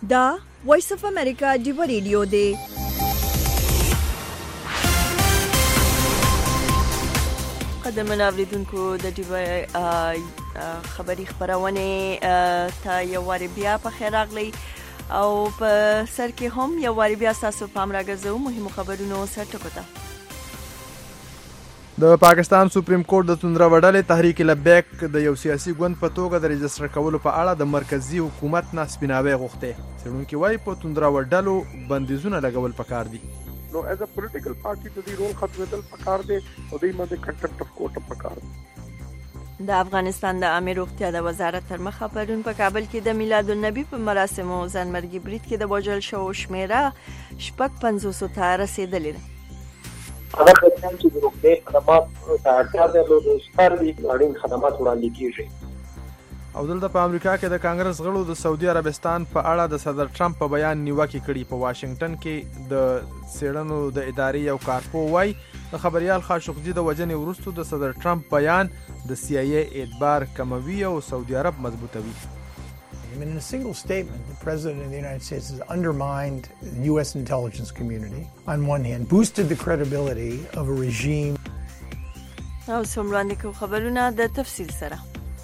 دا وایس اف امریکا دیو ریډیو دی. قدرمن اوریدونکو د دیو خبری خبرونه ته یو واری بیا په خیر راغلی او په سر کې هم یو واری بیا تاسو پام راګرځو مهمو خبرونو سره ټکوته. د پاکستان سپریم کورټ د توندره وډلې تحریک لبیک د یو سیاسي ګوند په توګه د رجستر کولو په اړه د مرکزی حکومت نه سپیناوی غوښته. څېړونکي وایي په توندره وډلو بندیزونه لګول پکار دي. نو ایز ا پولیټیکل پارټي د دې رول ختمېدل پکار دي او دوی باندې کنټمپټ اف کورټ پکار دي. د افغانستان د عامه روغتیا د وزارت تر مخه پرون په کابل کې د میلاد النبی په مراسمو ځانمرګي برید کې د وژل شوو شمیره 550 ته رسیدلې ده. هغه خدمات چې د روغتیا خدمات ته اړتیا درلوده ستاسو اړین خدمات وړاندې کیږي. او دلته په امریکا کې د کانګرس غړو د سعودي عربستان په اړه د صدر ټرمپ په بیان نیوکه کړې. په واشنگټن کې د سیړنو د ادارې یو کارپو وایي د خبريال خاشقجي د وجنې وروسته د صدر ټرمپ بیان د CIA اعتبار کموي او سعودي عرب مضبوطوي. In a single statement, the President of the United States has undermined the U.S. intelligence community, on one hand, boosted the credibility of a regime. او څومره کو خبرونه د تفصیل سره.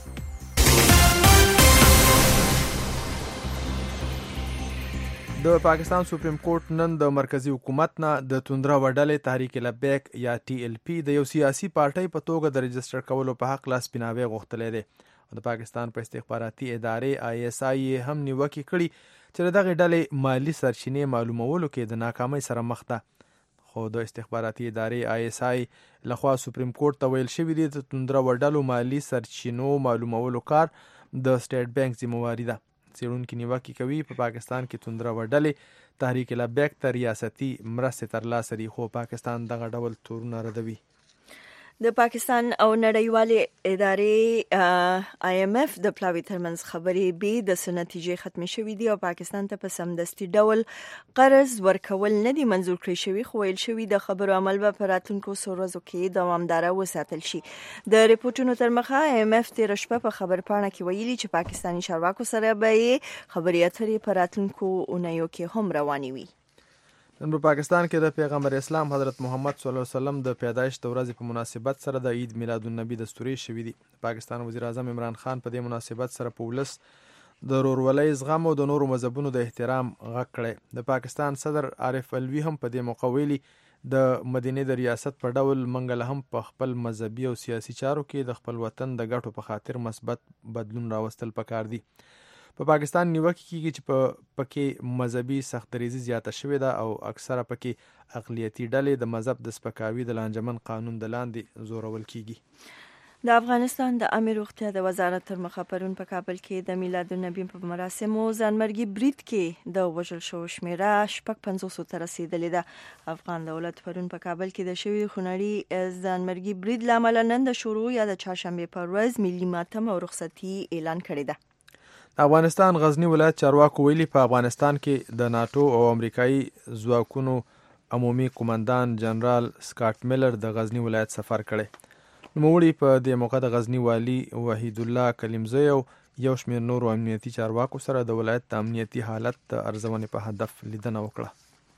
د پاکستان سپریم کورټ نن د مرکزی حکومت نه د توندره وډلې تحریک لبیک یا TLP د یو سیاسي پارټۍ په توګه د رجستر کولو په حق لاس پیناوی غوښتلې ده. د پاکستان په استخباراتي ادارې ISI هم نیوکه کړې چې دغه ډلې مالی سرچینې معلومولو کې د ناکامۍ سره مخ ده. خو د استخباراتي ادارې ISI لخوا سپریم کورټ ته ویل شوی دی چې توندره وډلو مالی سرچینو معلومولو کار د سټیټ بانک ذمہواری ده. څېړونکي نیوکه کوي په پاکستان کې توندره وډلې تحریک لبیک ته ریاستي مرستې ترلاسه دي خو پاکستان دغه ډول تورونه ردوي. د پاکستان او نړیوالې ادارې IMF د پلاوي ترمنځ خبرې به د سنتیجې ختمې شوې دي او پاکستان ته په سمدستي ډول قرض ورکول نه دي منزور کړی شوی خو ویل شوی د خبرو عمل به په راتلونکو ورځو کې دوامداره وساتل شي. د ریپورتونو تر مخه IMF تېره شپه په خبرپاڼه کې ویلي چې پاکستاني چارواکو سره به خبرې اترې په راتلونکو اونیو کې هم روانې وي. نن په پاکستان کې د پیغمبر اسلام حضرت محمد صلی الله علیه وسلم د پیدایش د ورځې په مناسبت سره د عید میلاد النبی دستوري شوی دی. پاکستان وزیر اعظم عمران خان په دې مناسبت سره په ولس د رورولۍ زغم او د نورو مذهبونو د احترام غږ کړی. د پاکستان صدر عارف الوی هم په دې موقع ویلي د مدینې د ریاست په ډول منګل هم په خپل مذهبي او سیاسي چارو کې د خپل وطن د ګټو په خاطر مثبت بدلون راوستل پکار دي. په پاکستان نیوکه کیږي چې په پکې مذهبي سختدریزي زیاته شوې ده او اکثره پکې اقلیتي ډلې د مذهب د سپکاوي د لانجمن قانون د لاندې زورول کیږي. د افغانستان د عامه روغتیا د وزارت تر مخه پرون په کابل کې د میلاد النبی په مراسمو ځانمرګي برید کې د وژل شوو شمیره 550 ته رسیدلې ده. افغان دولت پرون په کابل کې د شوی خونړي ځانمرګي برید لامل نن د شروع یا د چهارشنبه پر ورځ ملي ماتم او رخصتي اعلان کړی ده. افغانستان غزنی ولایت چارواکو ویلي په افغانستان کې د ناتو او امریکایي ځواکونو عمومي قومندان جنرال سکاټ میلر د غزنی ولایت سفر کړی. نوموړي په دې موقع د غزنی والی وحید الله کلیمزی او یو شمېر نورو امنیتي چارواکو سره د ولایت د امنیتي حالت د ارزونې په هدف لیدنه وکړه.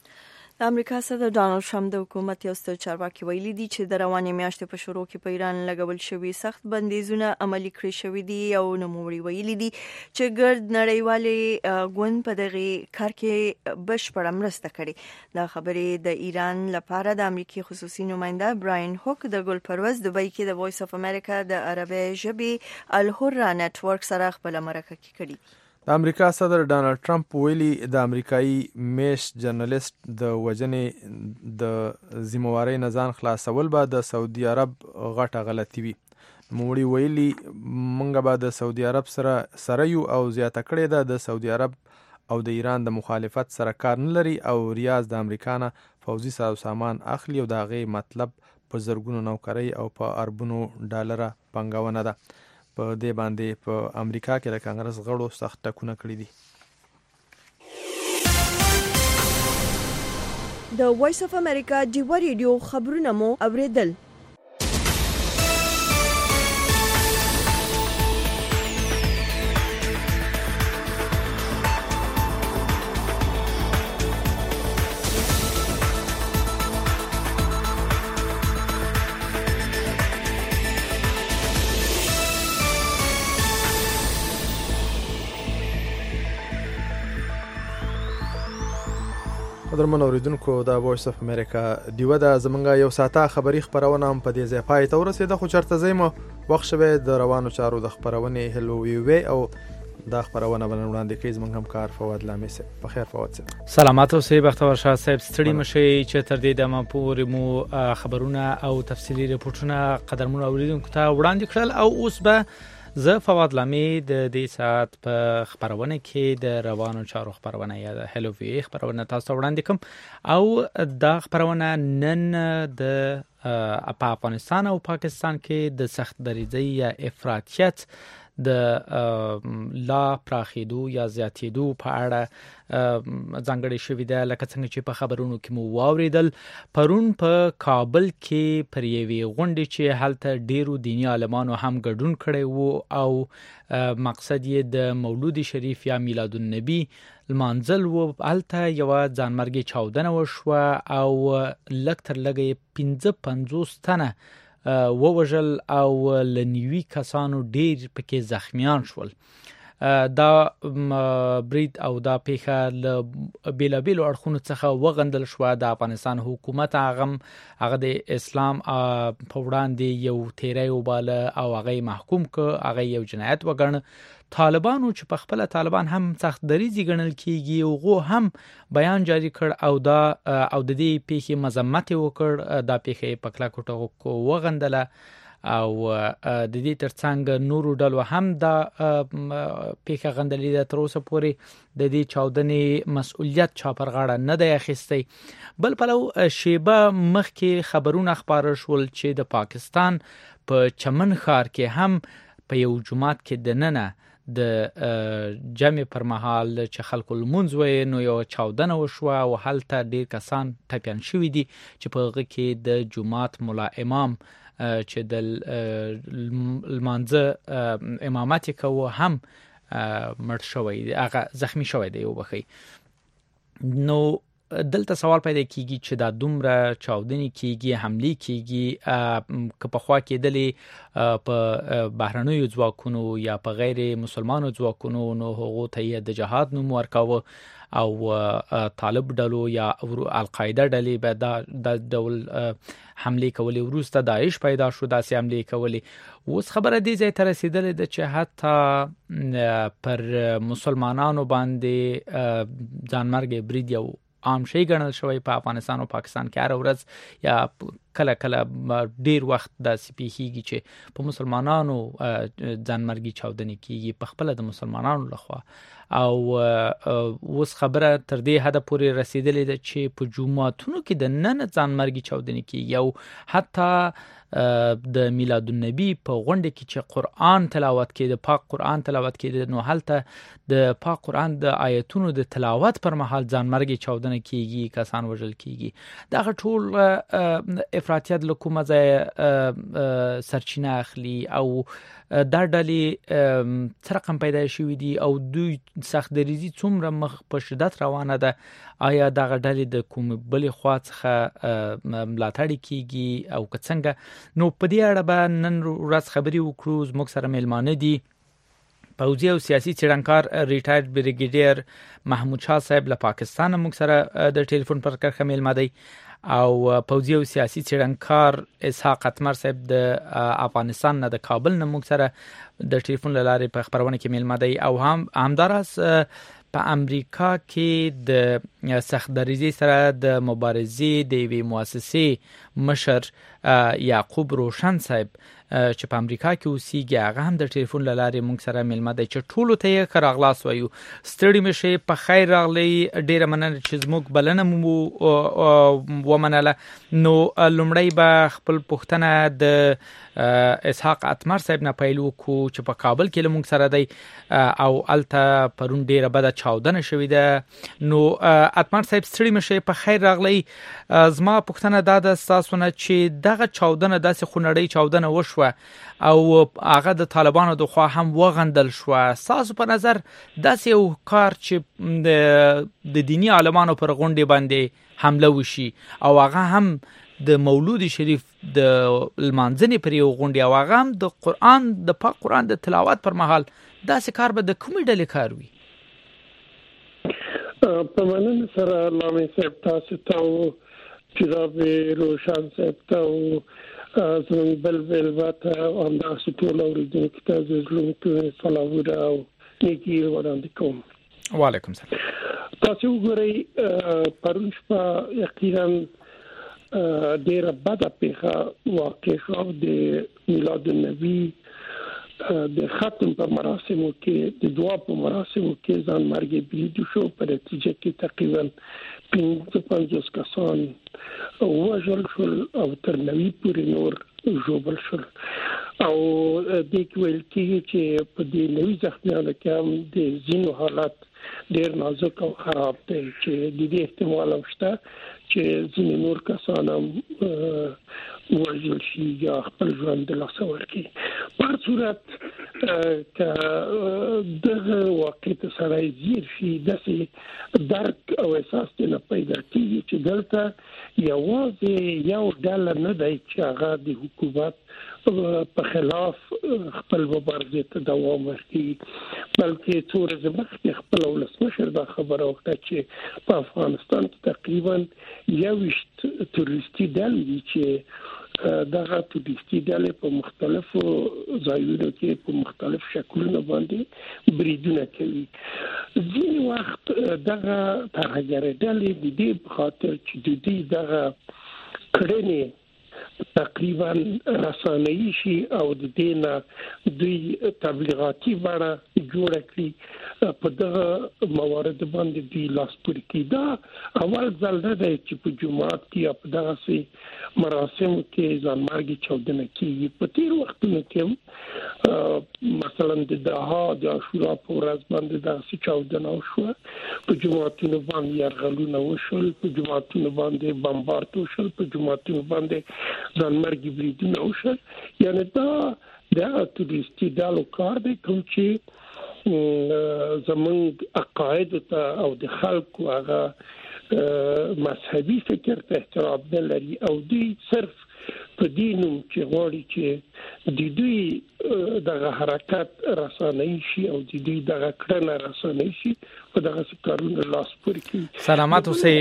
د امریکا صدر ډانلډ ټرمپ د حکومت یو ستر چارواکي ویلي دي چې د روانې میاشتې په شروع کې په ایران لګول شوي سخت بندیزونه عملي کړی شوي دي او نوموړي ویلي دي چې ګرد نړیوالې ګوند په دغه کار کې بشپړه مرسته کړې. دا خبرې د ایران لپاره د امریکای خصوصي نماینده براین هوک د ګل پروز دبي کې د وایس اف امریکا د عربي ژبې الحره نتورک سره خپل مرکه کې کړي. د امریکا صدر ډانلډ ټرمپ ویلي د امریکایي میش جرنالست د وژنې د ذمہواری نه ځان خلاصول به د سعودي عرب غټه غلطي وي. نوموړي ویلي موږ به د سعودي عرب سره یو او زیاته کړې ده د سعودي عرب او د ایران د مخالفت سره کار نه لري او ریاض د امریکا نه فوزي سامان اخلي او د هغې مطلب په زرګونو نوکرۍ او په اربونو ډالره پانګونه ده. په دې باندې په امریکا کې د کانګرس غړو سخت ټکونه کړي دي. د وایس اف امریکا دیو ریډیو خبرونه مو اوریدل. قدرمن اوریدونکو د وایس اف امریکا دیوه د زمونږ یو ساعته خبری خبرونه هم په دې ځای پای ته ورسېده، خو چرته زېمو وخت شوی د روانو چارو د خبرونې هلو وی او دا خبرونه بل وړاندې کوي زمونږ همکار فواد لامي صاحب. په خیر فواد صاحب. سلامات اوسئ بختور شاه صاحب. ستړي مشئ چې تر دې دمه پورې مو خبرونه او تفصیلي ریپورتونه قدرمن اوریدونکو ته وړاندې کړل او اوس به زه فواد لامي د دې ساعت په خبرونه کې د روانو چارو خبرونه یا د هلو وی خبرونه تاسو وړاندې کوم او دا خبرونه نن د افغانستان او پاکستان کې د سخت دریځۍ یا افراطیت د لا پراخېدو یا زیاتېدو په اړه ځانګړې شوې ده. لکه څنګه چې په خبرونو کې مو واوریدل، پرون په کابل کې پر یوې غونډې چې هلته ډیرو دینی عالمانو هم ګډون کړی وو او مقصد یې د مولود شریف یا میلاد النبی لمانځل وو، هلته یوه ځانمرګي چاودنه وشوه او لږ تر لږه 55 تنه ووژل او لنیوي کسانو ډیر پکې زخمیان شول. دا برید او دا پیښه له بیلابیلو اړخونو څخه وغندل شوه. د افغانستان حکومت هغه د اسلام په وړاندې یو تیری وباله او هغه محکوم کړ، هغه یو جنایت وګڼه. طالبانو چې په خپل طالبان هم سخت دریځي ګڼل کیږي هغه هم بیان جاری کړ او دا او د دې پیښې مذمت وکړ. دا پیښه په کلکو ټکو وغندله او د دې ترڅنګ نورو ډلو هم دا پیښه غندلې ده. تر اوسه پورې د دې چاودنې مسؤلیت چا پر غاړه نه دی اخیستی. بل پلو شیبه مخکې خبرونه خپاره شول چې د پاکستان په چمن ښار کې هم په یو جماعت کې دننه د جمع پر مهال چې خلکو لمونځ وی نو یو چاودنه وشوه او هلته ډیر کسان ټپیان شوي دي چې په هغه کې د جماعت مولا امام چې د لمانځه امامت کوي هم مړ شوی دی، هغه زخمی شوی دی وبخي. نو دلته سوال پیدا کیږي چې دا دومره چاودنې کیږي، حملې کیږي، که په خوا کېدلې په بهرنیو ځواکونو یا په غیر مسلمانو ځواکونو، نو هغو ته یې د جهاد نوم ورکاوه او طالب ډلو یا القاعده ډلې به دا ډول حملې کولې. وروسته داعش پیدا شو، داسې حملې کولې. اوس خبره دې ځای ته رسېدلې ده چې حتی پر مسلمانانو باندې ځانمرګي برید یو عام شی ګڼل شوی. په افغانستان او پاکستان کې هر ورځ یا کله کله ډیر وخت داسې پیښیږي چې په مسلمانانو ځانمرګي چاودنې کیږي په خپل د مسلمانانو لخوا. او اوس خبره تر دې حد پورې رسیدلې ده چې په جمعاتونو کې د نن ځانمرګي چاودنې کیږي او حتی د میلاد النبی په غونډه کې چې قرآن تلاوت کېده، پاک قرآن تلاوت کېده، نو هلته د پاک قرآن د آیتونو د تلاوت پر مهال ځانمرګي چاودنه کیږي، کسان وژل کیږي. دغه ټول افراطیت له کومه ځای سرچینه اخلي او دا ډلې څه رقم پیدا شوي دي او دوی سخت دریځي څومره مخ په شدت روانه ده؟ آیا دغه ډلې د کوم بلې خوا څخه ملاتړ کیږي او که څنګه؟ نو په دې اړه به نن ورځ خبرې وکړو. زموږ سره میلمانه دي پوځي او سیاسي څېړنکار ریټایرډ بریګیډیر محمود شاه صاحب له پاکستان موږ سره د ټلیفون پر کرښه میلمه دی، او پوځي او سیاسي څېړنکار اسحاق اتمر صاحب د افغانستان نه د کابل نه موږ سره د ټلیفون له لارې په خبرونه کې میلمه دی، او همداراز په امریکا کې د سخت دریځۍ سره د مبارزې د یوې مؤسسې مشر یعقوب روشن صاحب چې په امریکا کې اوسېږي، هغه هم د ټلیفون له لارې موږ سره میلمه دی چې ټولو ته یې ښه راغلاست وایو. ستړي مه شئ، په خیر راغلی، ډېره مننه چې زموږ بلنه مو ومنله. نو لومړی به خپل پوښتنه د اسحاق اتمر صاحب نه پیل وکړو چې په کابل کې له موږ سره دی او هلته پرون ډېره بده چاودنه شوې ده. نو اتمر صاحب ستړي مه شئ، په خیر راغلی. زما پوښتنه دا ده ستاسو نه چې دغه چاودنه داسې خونړۍ چاودنه وشوه او هغه د طالبانو د خوا هم وغندل شوه، ستاسو په نظر داسې یو کار چې د دینی عالمانو پر غونډې باندې حمله وشي او هغه هم د مولود شریف د لمانځنې پر یو غونډې او هغه هم د قرآن د پاک قرآن د تلاوت پر مهال، داسې کار به د کومې ډلې کار وي؟ په مننه سره لامي صاحب تاسو ته جناب روشن صاحب ته زموږ بلبل واته او تاسو ټول اوریدونکو ته زلمکو سلامونه او نیکی وړاندې کوم. وعلیکم السلام. تاسو وګورئ پرون شپه یقینا ډیره بده پیښه واقع شو د میلاد النبی د ختم په مراسمو کې د دعا په مراسمو کې ځان مرګ بلید شو په نتیجه کې تقریبا 50 کسان وژل شول او تر نوي پورې نور ژوبل شول او د ویل کېږي چې په دې نوي ځخمیانو کې هم د ځینو حالت ډېر نازک او خراب دی چې د دې احتمال شته چې ځینې نور کسان هم وژل شي یا خپل ژوند د لاسه ورکړي. په هر صورت که دغه واقع ته سړی ځیر شي داسې درک او احساس نه پیدا کېږي چې دلته یوازې یو ډله نه دی چې هغه د حکومت په خلاف خپل مبارزه ته دوام ورکړي، بلکې څو ورځې مخکې خپل ولسمشر دا خبره وکړه چې په افغانستان کې تقریبا 21 تروریستي ډلې دي چې دغه تروریستي ډلې په مختلفو ځایونو کې په مختلف شکلونو باندې بریدونه کوي. ځینې وخت دغه ترهګرې ډلې د دې په خاطر چې د دې دغه کړنې تقریبا رسانه‌ای شي او د دې نه دوی تبلیغاتي بڼه جوړ کړي په دغه موارد باندې دی لاس پورې کړي. دا اول ځل نه دی چې په جمعات کې په دغه سي مراسمو کې ځانمرګي چاودنه کیږي. په تیر وختونو کې مثلا د دها د عاشورا په ورځ باندې دغه چاودنه وشو، په جمعاتونو باندې يرغلونه وشول، په جمعاتونو باندې بمبارد وشول، په جمعاتونو باندې ځانمرګي بریدونه وشول. یعنی دا د تروریستي ډلو کار دی کوم چې زمونږ عقاید ته او د خلکو هغه مذهبي فکر ته احترام نه لري او دوی صرف په دینم چې غواړي چې د دوی دغه حرکت رسانه‌ای شي او د دوی دغه کړنه رسانه‌ای شي په دغه کارونو لاس پورې کوي. سلامات اوسئ.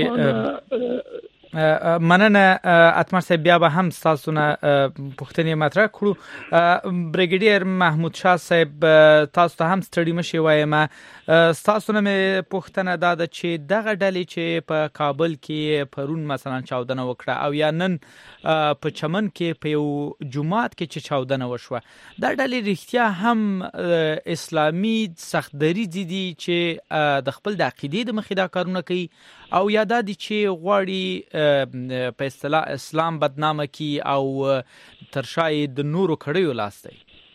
مننه اتمر صاحب، بیا به هم تاسو نه پوښتنې مطرح کړو. بریګیډیر محمود شاه صاحب، تاسو ته هم ستړي مشي وایم. تاسو نه پوښتنه دا ده چې دغه ډلې چې په کابل کې پرون مثلا چاودنه وکړه او یا نن په چمن کې په یو جمعات کې چې چاودنه وشوه، دا ډلې رښتیا هم اسلامي سختدریځ دي چې د خپل د عقیدې د مخې دا کارونه کوي او یا دا دي چې غواړي په اصطلاح اسلام بدنامه کی او ترشای د نورو کړیو لاس دی؟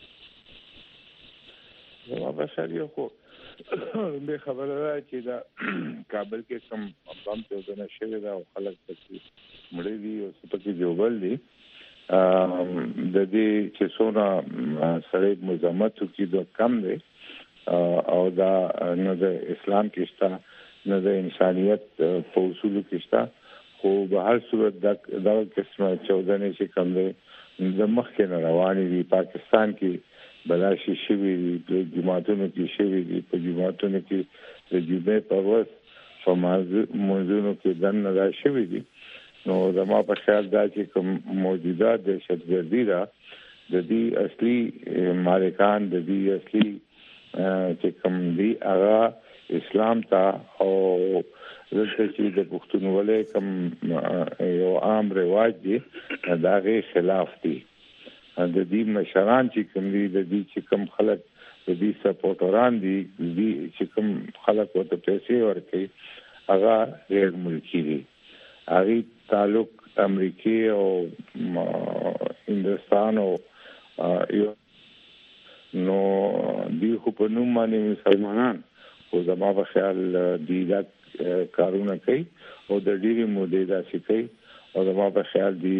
نو بشریو خو به خبره ده چې دا کابل کې کوم بم چاودنه شوې ده او خلک پکې مړي دي او پکې جوړل دي. د دې چې څونه سړی مزاحمت کوي دا کم دی او دا نه د اسلام کې شته نه د انسانيت په اصولو کې شته، خو به هر صورت دا قسمه چاودنه چې کوم دی د مخکې نه روانې دي. پاکستان کې بلاشي شوی دي، په جماعتونو کې شوی دي، په جماعتونو کې د جمعې په ورځ موضوعونو کې دنه را شوی دي. نو زما په خیال دا چې کوم موجوده دهشتګردي ده د دې اصلي مالکان د دې اصلي چې کوم دی هغه اسلام ته او دلته چې د پښتونولۍ کوم یو عام رواج دی دا غي خلاف دی. د دې مشران چې کوم دي د دې چې کوم خلک د دې سپورټران دي چې کوم خلک ورته پیسې ورکوي هغه غیر ملکی دي. هغه تعلق امریکای او هندستان او یو نو دی خو په نوم باندې مسلمانان او زما په خیال دی دا کارونه کوي او د ډیری مودې دا کوي او زما په خیال دی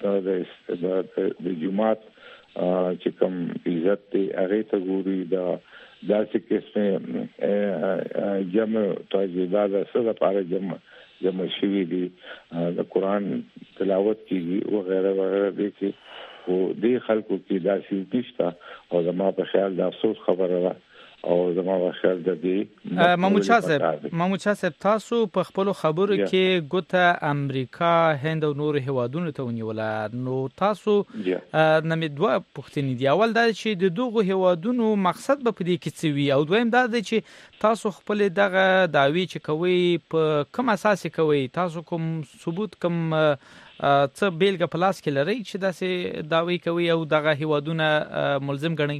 د جماعت چې کوم عزت دی هغه ته ګوري دا داسې قسمه جمع تاجیدات سره لپاره جمع شوی دي، د قران تلاوت کیږي او غیره وغیره دي چې او د خلکو کې داسې نشته او زما په خیال دا افسوس خبره ده او زما خیال د دې محمود شاه صاحب تاسو په خپل خبرو کې ګوته امریکا هند او نور هیوادونو ته ونیوله نو تاسو نمې دوه پوښتنې دي اول دا چې د دوه هیوادونو مقصد به په دې کې څه وي او دویم دا دی چې تاسو خپل دغه دعوی چې کوي په کوم اساس کوي تاسو کوم ثبوت کوم څه بیلګه په لاس کې لري چې داسې دعوی کوي او دغه هیوادونه ملزم ګڼي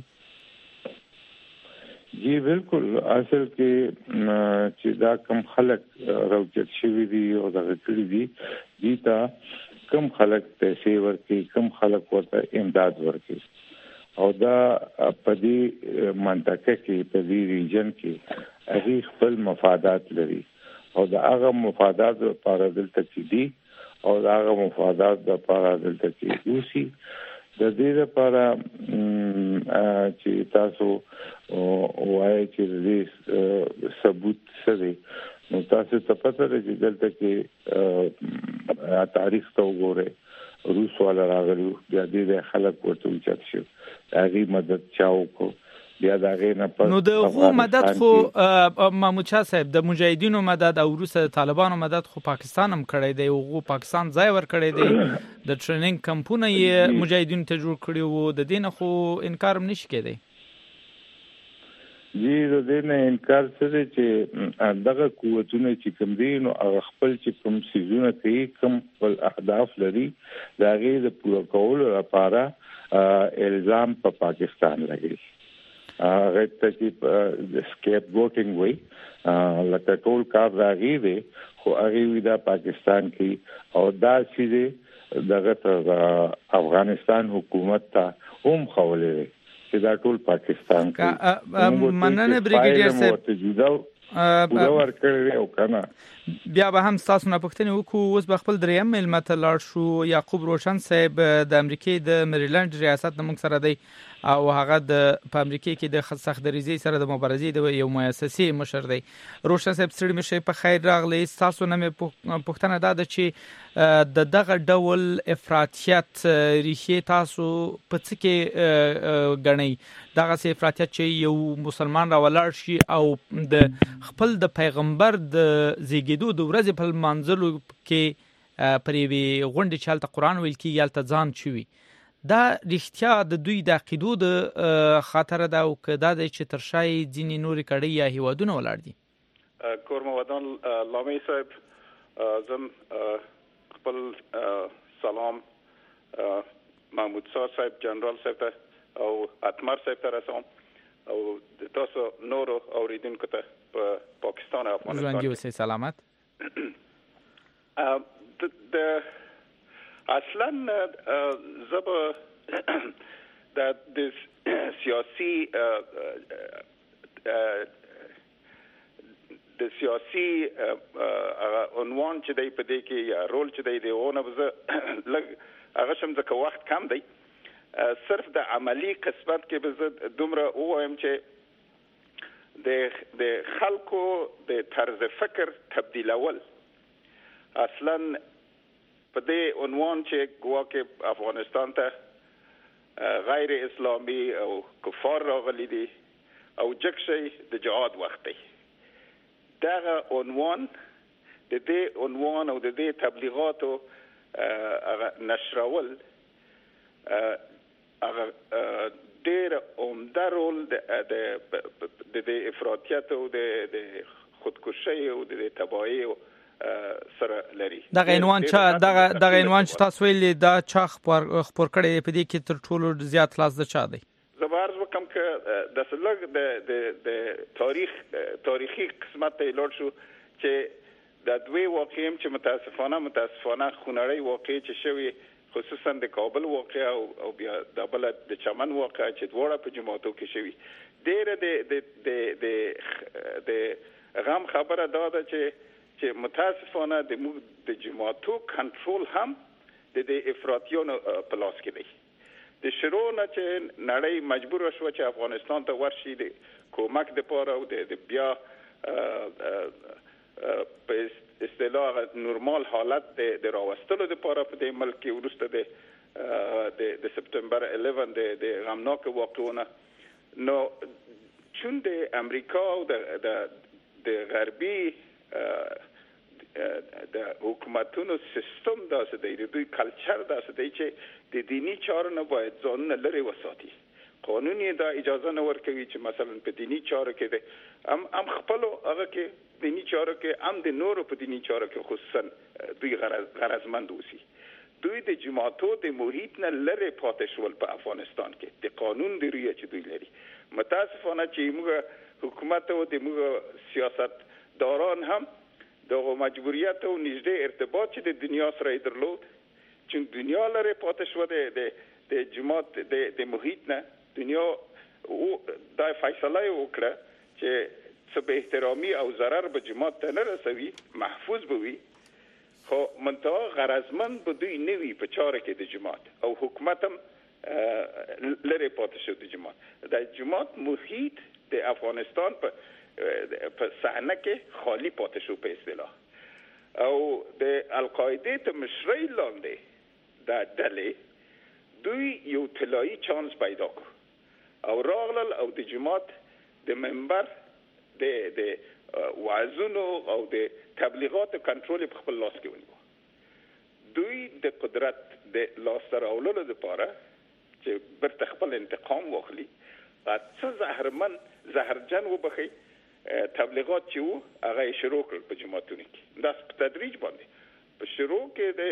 جی بالکل اصل کې چې دا کم خلک راوچت شوی دي او دا کړی دي دیتا کم خلک پیسې ورکي کم خلک ورته امداد ورکي او دا په دې منطقه کې په دې ریجن کې هغه خپل مفادات لري او دا هغه مفادات لپاره دلته کې دي او دا هغه مفادات لپاره دلته کې اوسي د دې لپاره چې تاسو وایي چې دې ثبوت څه دی نو تاسو ته پته ده چې دلته کې تاریخ ته وګورئ روس والا راغلو بیا دې خلک ورته وچت شو هغه مدد چاو کو بیا دا غینه په نو د مدد خو محمود شاه صاحب د مجاهدینو مدد او روس طالبانو مدد خو پاکستان هم کړی دی او پاکستان ځای ور کړی دی د ټریننګ کمپونه یې مجاهدینو ته جوړ کړی وو د دین خو انکار هم نشي کېدی جی د دین انکار څه چې دغه قوتونه چې کوم دي نو خپل چې کوم سيزونه کوي کوم خپل اهداف لري دا غي د پوره کولو لپاره الزام په پاکستان لګي هغه ته چې سکیپ ووټینګ وي لکه ټول کار راغی دی خو هغه دا پاکستان کې او دا چې دغه افغانستان حکومت ته هم خولې چې دا ټول پاکستان کې مننه بریګیډیر صاحب ور کړی او کنه بیا به هم تاسو نه پوښتنه وکړو اوس به خپل دریم ملمت لاړ شو یعقوب روشن صاحب د امریکای د مریلند ریاست نمونږ سره دی او هغه په امریکای کې د سخت دریزي سره د مبارزې د یو مؤسسې مشر دی روشن صاحب ستړي مشه په خیر راغلی تاسو نه پوښتنه ده چې د دغه ډول افراطیت ریښې تاسو په څه کې غنئ دغه سي افراطیت چې یو مسلمان را ولاړ شي او د خپل د پیغمبر د زیږیدو د ورځې په منځلو کې پرېوي غونډې چالت قرآن ویل کې یالت ځان چوي دا رښتیا د دوی د عقیدو د خاطر ده او کدا د چې ترشای ځینې نورې کړي یا هیوادونه ولاړ دي کورمه ودان لامي صاحب زم خپل سلام محمود صاحب جنرال صاحب او اتمر صاحب ته رسوم او تاسو نورو اوریدونکو ته په پاکستان او افغانستان ژوندي اوسئ سلامت اصلا زب د سیاسي عنوان چې دی په دې کې یا رول چې دی ونه لګ هغه شم ځکه وخت کم دی صرف د عملی قسمت کې به دومره وایم چې د خلکو د طرز فکر تبدیلول اصلا په دې عنوان چې ګواکې افغانستان ته غیر اسلامي او کفار راغلي دي او جکشي د جهاد وخت دی دغه عنوان د دې عنوان او د دې تبلیغاتو نشرول هغه ډېر عمده رول د افراطیت او د خودکشي او د تباهي سره لري دغه عنوان چې تاسو ویل دا چا خبر کړي په دې کې تر ټولو زیات لاس د چا دی زبر وکم ک د سلګ د تاریخي قسمت ته لور شو چې د دوی واقعیم چې متاسفانه خونړی واقع چې شوی خصوصا د کابل واقع او بیا د بلد د چمن واقع چې دواړه په جماعتو کې شوی ډېر د غم خبره ده چې متاسفانه د جماعتو کنټرول هم د افراطیانو په لاس کې دی د شروع نه چې نړۍ مجبور شو چې افغانستان ته ورشي د کومک د پاره او د بیا په اصطلاح نورمال حالت د راوستلو د پاره په دې ملک کې ورسته د سپتمبر 11 د غمناک واقعونه نو چون د امریکا او د غربي د حکومتونو سیستم داسې دی، دوی کلچر داسې دی چې د دینی چارو نه باید ځانونه لرې وساتي. قانون یې دا اجازه نه ورکوي چې مثلا په دینی چارو کې هم خپل هغه کې دینی چارو کې هم د نورو په دینی چارو کې خصوصا دوی غرضمند اوسي. دوی د جماعتو د محیط نه لرې پاتې شول په افغانستان کې د قانون د رویه چې دوی لري. متاسفانه چې موږ حکومت او د موږ سیاست داران هم دغه مجبوریت او نږدې ارتباط چې د دنیا سره درلود، چې دنیا لرې پاتې شو د جماعت د محیط نه، دنیا دا فیصله وکړه چې څه به احترامي او ضرر به جماعت ته نه رسوي، محفوظ به وي، خو منتها غرضمند به دوی نه وي په چاره کې د جماعت، او حکومت هم لرې پاتې شو د جماعت. د جماعت محیط د افغانستان په صحنه کې خالی پاتې شو په اصطلاح، او د القاعده ته مشرۍ لاندې د ډلې دوی یو طلایی چانس پیدا کړ او راغلل او د جماعت د منبر د وعظونو او د تبلیغاتو کنټرول په خپل لاس کې ونیو. دوی د قدرت د لاسته راوړلو لپاره چې برته خپل انتقام واخلي، څه زهرجن وبخي تبلیغات چې وو هغه شروع کړل په جماعتونو کې. دا په تدریج باندې په شروع کې د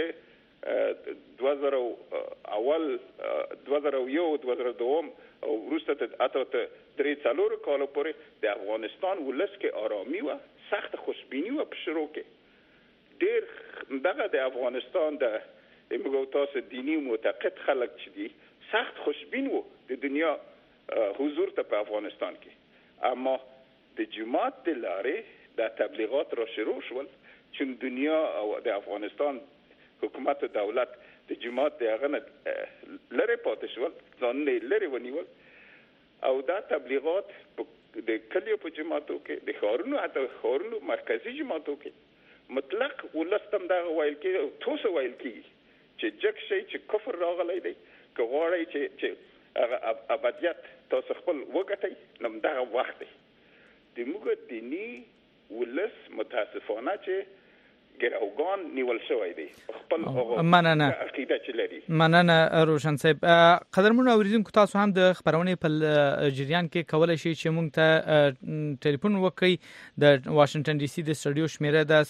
2001 او وروسته اته 3-4 کال پورې د افغانستان ولس کې آرامي و، سخت خوشبینی و. په شروع کې ډېر دغه د افغانستان د موږ تاسو دینی معتقد خلک چې دي سخت خوشبین وو د دنیا حضور ته په افغانستان کې. اما د جماعت د لارې د تبلیغات را شروع شول چې دنیا او د افغانستان حکومت او دولت د جماعت د هغه لرې پاتې شول، ځان لرې ونیول، او دا تبلیغات د کلیو په جماعتو کې، د ښارونو، حتی ښارونو مرکزي جماعتو کې مطلق ولستم دا ویل کې توسه ویل کېږي چې جګ شي چې کفر راغلی دی، که غواړئ چې ابدیت تاسو خپل وګټئ، نو دغه وخت دی. د موږ دیني ولس متاسفانه چې ګروګان نیول شوی دی خپل مننه عقیده چې لري. مننه روشن صاحب. قدرمن اوریدونکو، تاسو هم د خبرونې په جریان کې کولای شئ چې موږ ته ټلیفون وکړئ. د واشنگټن ډي سي د سټوډیو شمیره ده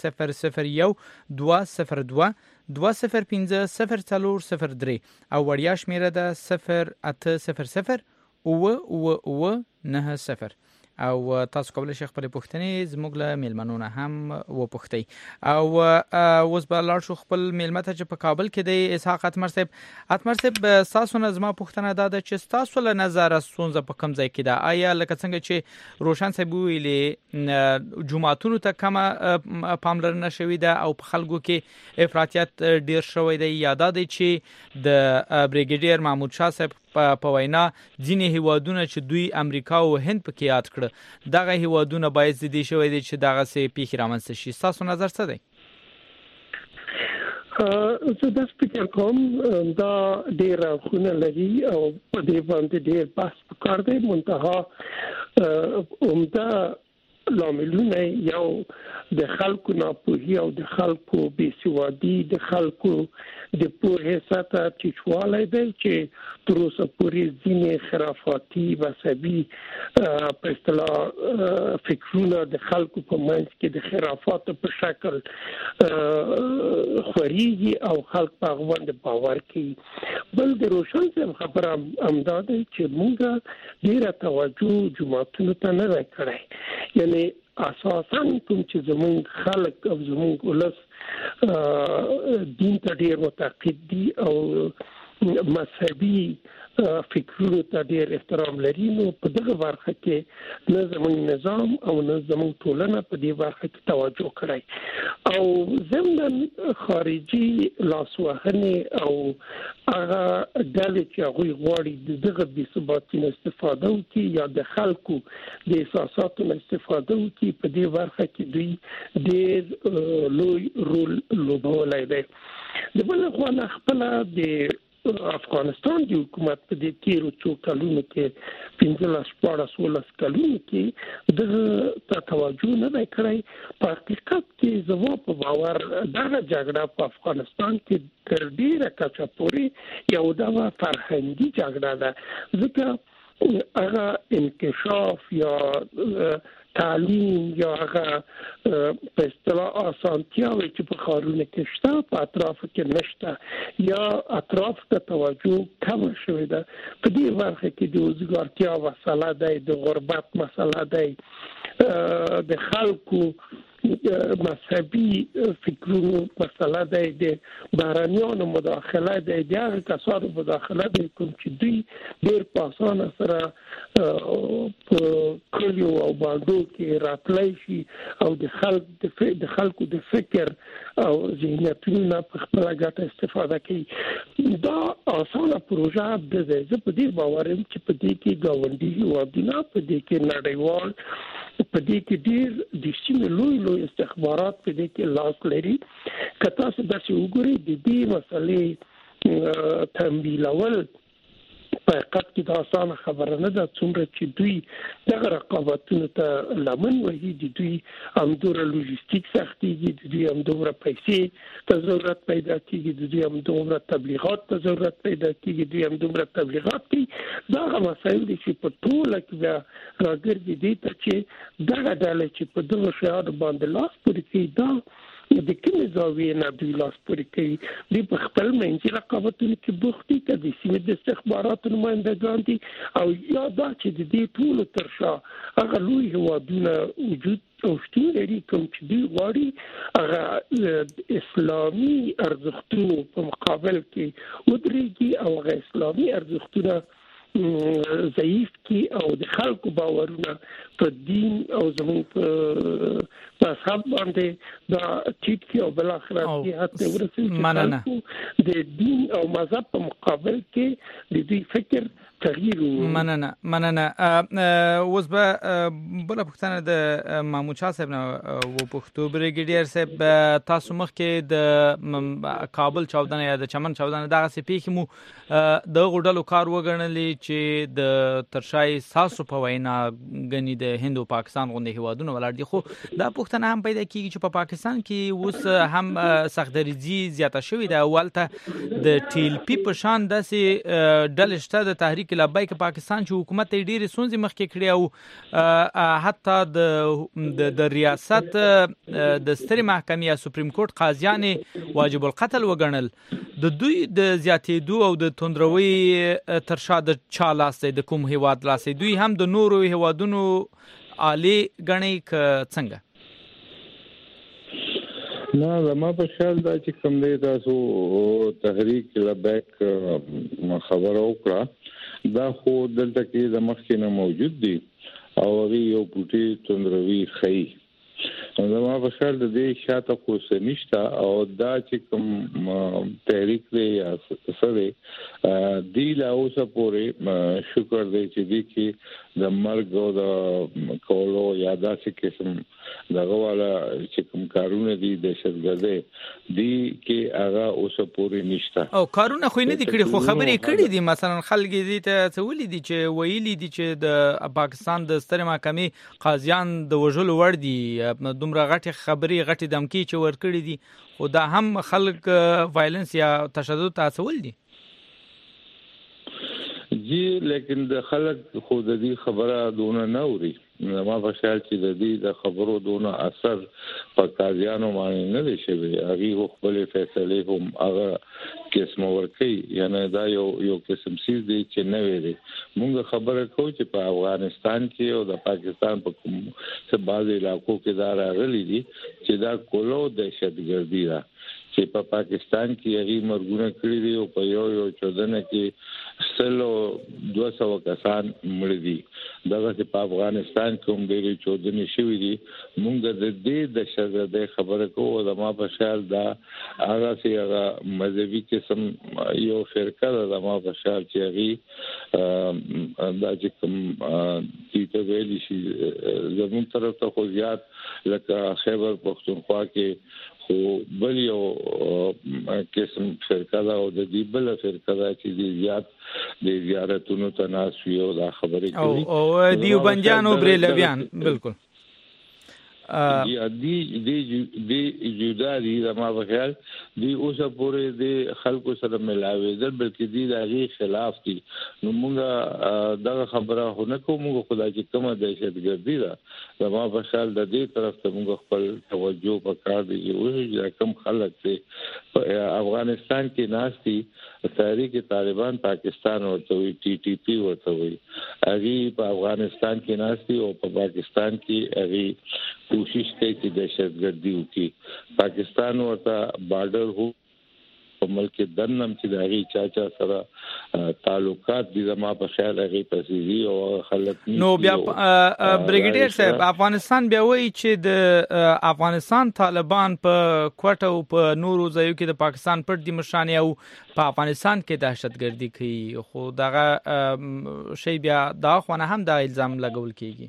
001-202-205-0403 او وړیا شمیره ده 08000-990 او تاسو کولی شئ خپل پوښتنې زموږ له میلمنونو هم وپوښتئ. او اوس به لاړ شو خپل میلمه ته چې په کابل کې دی، اسحاق اتمر صاحب. اتمر صاحب، تاسو نه زما پوښتنه دا ده چې تاسو له نظر ستونزه په کوم ځای کې ده؟ آیا لکه څنګه چې روشن صاحب ویلي جماعتونو ته کمه پاملرنه شوې ده او په خلکو کې افراطیت ډیر شوی دی، یا دا دی چې د بریګیډیر محمود شاه صاحب په وینا ځینې هیوادونه چې دوی امریکا او هند پکې یاد کړ، دغه هیوادونه باید زیدي شوی دی چې دغه سه پیښې رامنځته شي؟ تاسو نظر څه دی؟ زه دا فکر کوم دا ډیر خونه لري او په دې باندې ډیر بحث وکړ دی. منتها عمده لاملونه یو د خلکو ناپوهي او د خلکو بېسوادي، د خلکو د پوهې سطح ټیټوالی دی چې تر اوسه پورې ځینې خرافاتي مذهبي په اصطلاح فکرونه د خلکو په منځ کې د خرافاتو په شکل خورېږي او خلک په هغه باندې باور کوي. بل د روشن صاحب خبره همدا دی چې موږ ډېره توجه جوماتونو ته نه دی کړی، یعنی اساساً کوم چې زموږ خلک او زموږ ولس دین ته ډېر متعقد دي او مذهبي فکرونو ته ډېر احترام لري، نو په دغه برخه کې نه زموږ نظام او نه زموږ ټولنه په دې برخه کې توجه کړی، او ضمناً خارجي لاسوهنې او هغه ډلې چې هغوی غواړي دغه بېثباتي نه استفاده وکړي یا د خلکو د احساساتو نه استفاده وکړي، په دې برخه کې دوی ډېر لوی رول لوبولی دی. د بل خوا نه خپله د افغانستان د حکومت په دې تیرو څو کلونو کې 15-16 کلونو کې د توجه نه کړی. په حقیقت کې زما په باور دا جګړه په افغانستان کې تر ډیره کچه پورې یو ډول فرهنګي جګړه ده، ځکه هغه انکشاف یا تعلیم یا هغه په اصطلاح اسانتیاوي چې په خارونه کې شته په اطراف کې نشته یا اطراف ته توجه کم شوی ده. په دې برخه کې د وزګارتیا مسله ده، د غربت مسله ده، د خلکو مذهبي فکرونو مسله ده، د بهرنیانو مداخله ده، د هغه کسانو مداخله ده کوم چې دوی ډېر په اسانه سره په کلیو او باندو کې راتلای شي او د خلکو د فکر او ذهنیتونو په خپل ګټه استفاده کوي. دا اسانه پروژه ده. زه په دې باور یم چې په دې کې ګاونډي هیوادونه، په دې کې نړیوال، په دې کې ډېر د سیمې لوی استخبارات په دې کې لاس لري. که تاسو داسې وګورئ د دې مسلې تمویلول په حقیقت کې دا اسانه خبره نه ده، څومره چې دوی دغه رقابتونو ته لمن وهي، د دوی همدومره لوجستیک سختېږي، د دوی همدومره پیسې ته ضرورت پیدا کېږي، د دوی همدومره تبلیغات ته ضرورت پیدا کېږي، دوی همدومره تبلیغات کوي. دا هغه مسایل دي چې په ټوله کې بیا راګرځي دې ته چې دغه ډله چې په دغه شیانو باندې لاس پورې کوي، دا د کومې زاویې نه دوی لاس پورې کوي. دوی په خپل منځي رقابتونو کې بوخت دي، که د سیمې د استخباراتو نمایندګان دي او یا دا چې د دې ټولو تر شا هغه لوی هیوادونه وجود او شتون لري کوم چې دوی غواړي هغه اسلامي ارزښتونو په مقابل کې ودرېږي او هغه اسلامي ارزښتونه ضعیف کی او د خلکو باورونه په دین او زموږ په مذهب باندې دا ټیټ کی او بل اخرت کې حتی ورسېږي د دین او مذهب په مقابل کې د دې فکر تغییر. مننه. اوس به بل پښتنه د محمود شاه صاحب نه و پښتو بریګیډیر صاحب، تاسو مخکې د کابل چاودنه یا د چمن چاودنه دغه سپیخ مو د غوډلو کار وګڼلې چې د ترشای ساسو په وینا غني د هند او پاکستان غونډه هیوادونه ولر دي، خو دا پښتنه هم پیدا کیږي چې په پاکستان کې اوس هم سختدریزي زیاته شوې ده. اولته د ټیل پی په شان داسې ډلشته د تحریک لبیک پاکستان چې حکومت یې ډېرې ستونزې مخکې کړې او حتی د ریاست د سترې محکمې یا سپریم کورټ قاضیان واجب القتل وګڼل. د دوی د زیاتېدو او د توندروي تر شا د چا لاس دی، د کوم هیواد لاس دی؟ دوی هم د نورو هیوادونو عالی ګڼي که څنګه؟ نه، زما په خیال دا چې کوم دی تاسو تحریک لبیک خبره وکړه، دا خو دلته کې د مخکې نه موجود دي او هغه یو پټي توندروي خي. زما په خیال د دې شاته خو څه نشته او دا چې کوم تحریک دی یا سره دی لا اوسه پورې شکر دی چې دی کې د مرګ او د کولو یا داسې قسم دغه والا چې کوم کارونه دي د شرګردي دی کې هغه اوسه پورې نشته او کارونه خو نه دي کړی، خو خبرې کړې دي. مثلا خلک دې ته څولې دي چې ویلي دي چې د پاکستان د ستر محکمې قاضیان د وژلو وړ دي، دومره غټي خبرې غټي دمکی چې ورکړي دي، خو دا هم خلک وایلنس یا تشدد تاسول دي. جی لیکن د خلک خو د دې خبره دونه نه اوري. ما په خیال چې د دې د خبرو دونه اثر په قاضیانو باندې نه دی شوی. هغه خپل فیصله هم هغه قسم ورکي، یعنی دا یو قسم سیز دی چې نه ویلي. موږ خبره کوو چې په افغانستان کې او د پاکستان په کوم څه بعض علاقو کې دا راغلي دي چې دا کولو دهشتګردي ده چې په پاکستان کې هغه مرګونه کړی دي او په یو 14 کې 200 کسان مړ دي. دغه چې په افغانستان کې هم ډېری 14 شوي دي. موږ د دې د شرګردۍ خبره کوو. د ما په خیال دا هغه چې هغه مذهبي قسم یو فرقه ده. د ما په خیال چې هغه دا چې کوم چې ویلي شي زموږ طرف ته خو زیات لکه خیبر پختونخوا کې خو بل یو قسم فرقه دا او د دې بل فرقه دا چې د زیارتونو تناسوي او دا خبرې کوي او دیوبندیانو بریلویان بالکل دی جدا دي زما په خیال دی اوسه پورې د خلکو سره ملاوي دل بلکې دی دغه خلاف دي نو موږ دا خبره هونه کوم خدای چې کومه دهشتګردي ده زما په خیال د دې طرف ته موږ خپل توجه وکړو چې کوم خلک چې افغانستان کې ناشتي تحریک طالبان پاکستان ورته وي ټي ټي پی ورته وي هغه په افغانستان کې ناشتي او په پاکستان کې هغه کوشش کوي چې دهشتګردي وکړي پاکستان ورته بارډر هو په ملک دنم چې دغه چاچا سره تعلقات دي زما په خیال هغه پسیزي او خلک نو بیا بریګیډیر صاحب افغانستان بیا وایي چې د افغانستان طالبان په کوټه او په نورو ځایو کې د پاکستان پر د مشانه او په افغانستان کې دهشتګردي کوي خو دغه شی بیا دا خونه هم د الزام لګول کیږي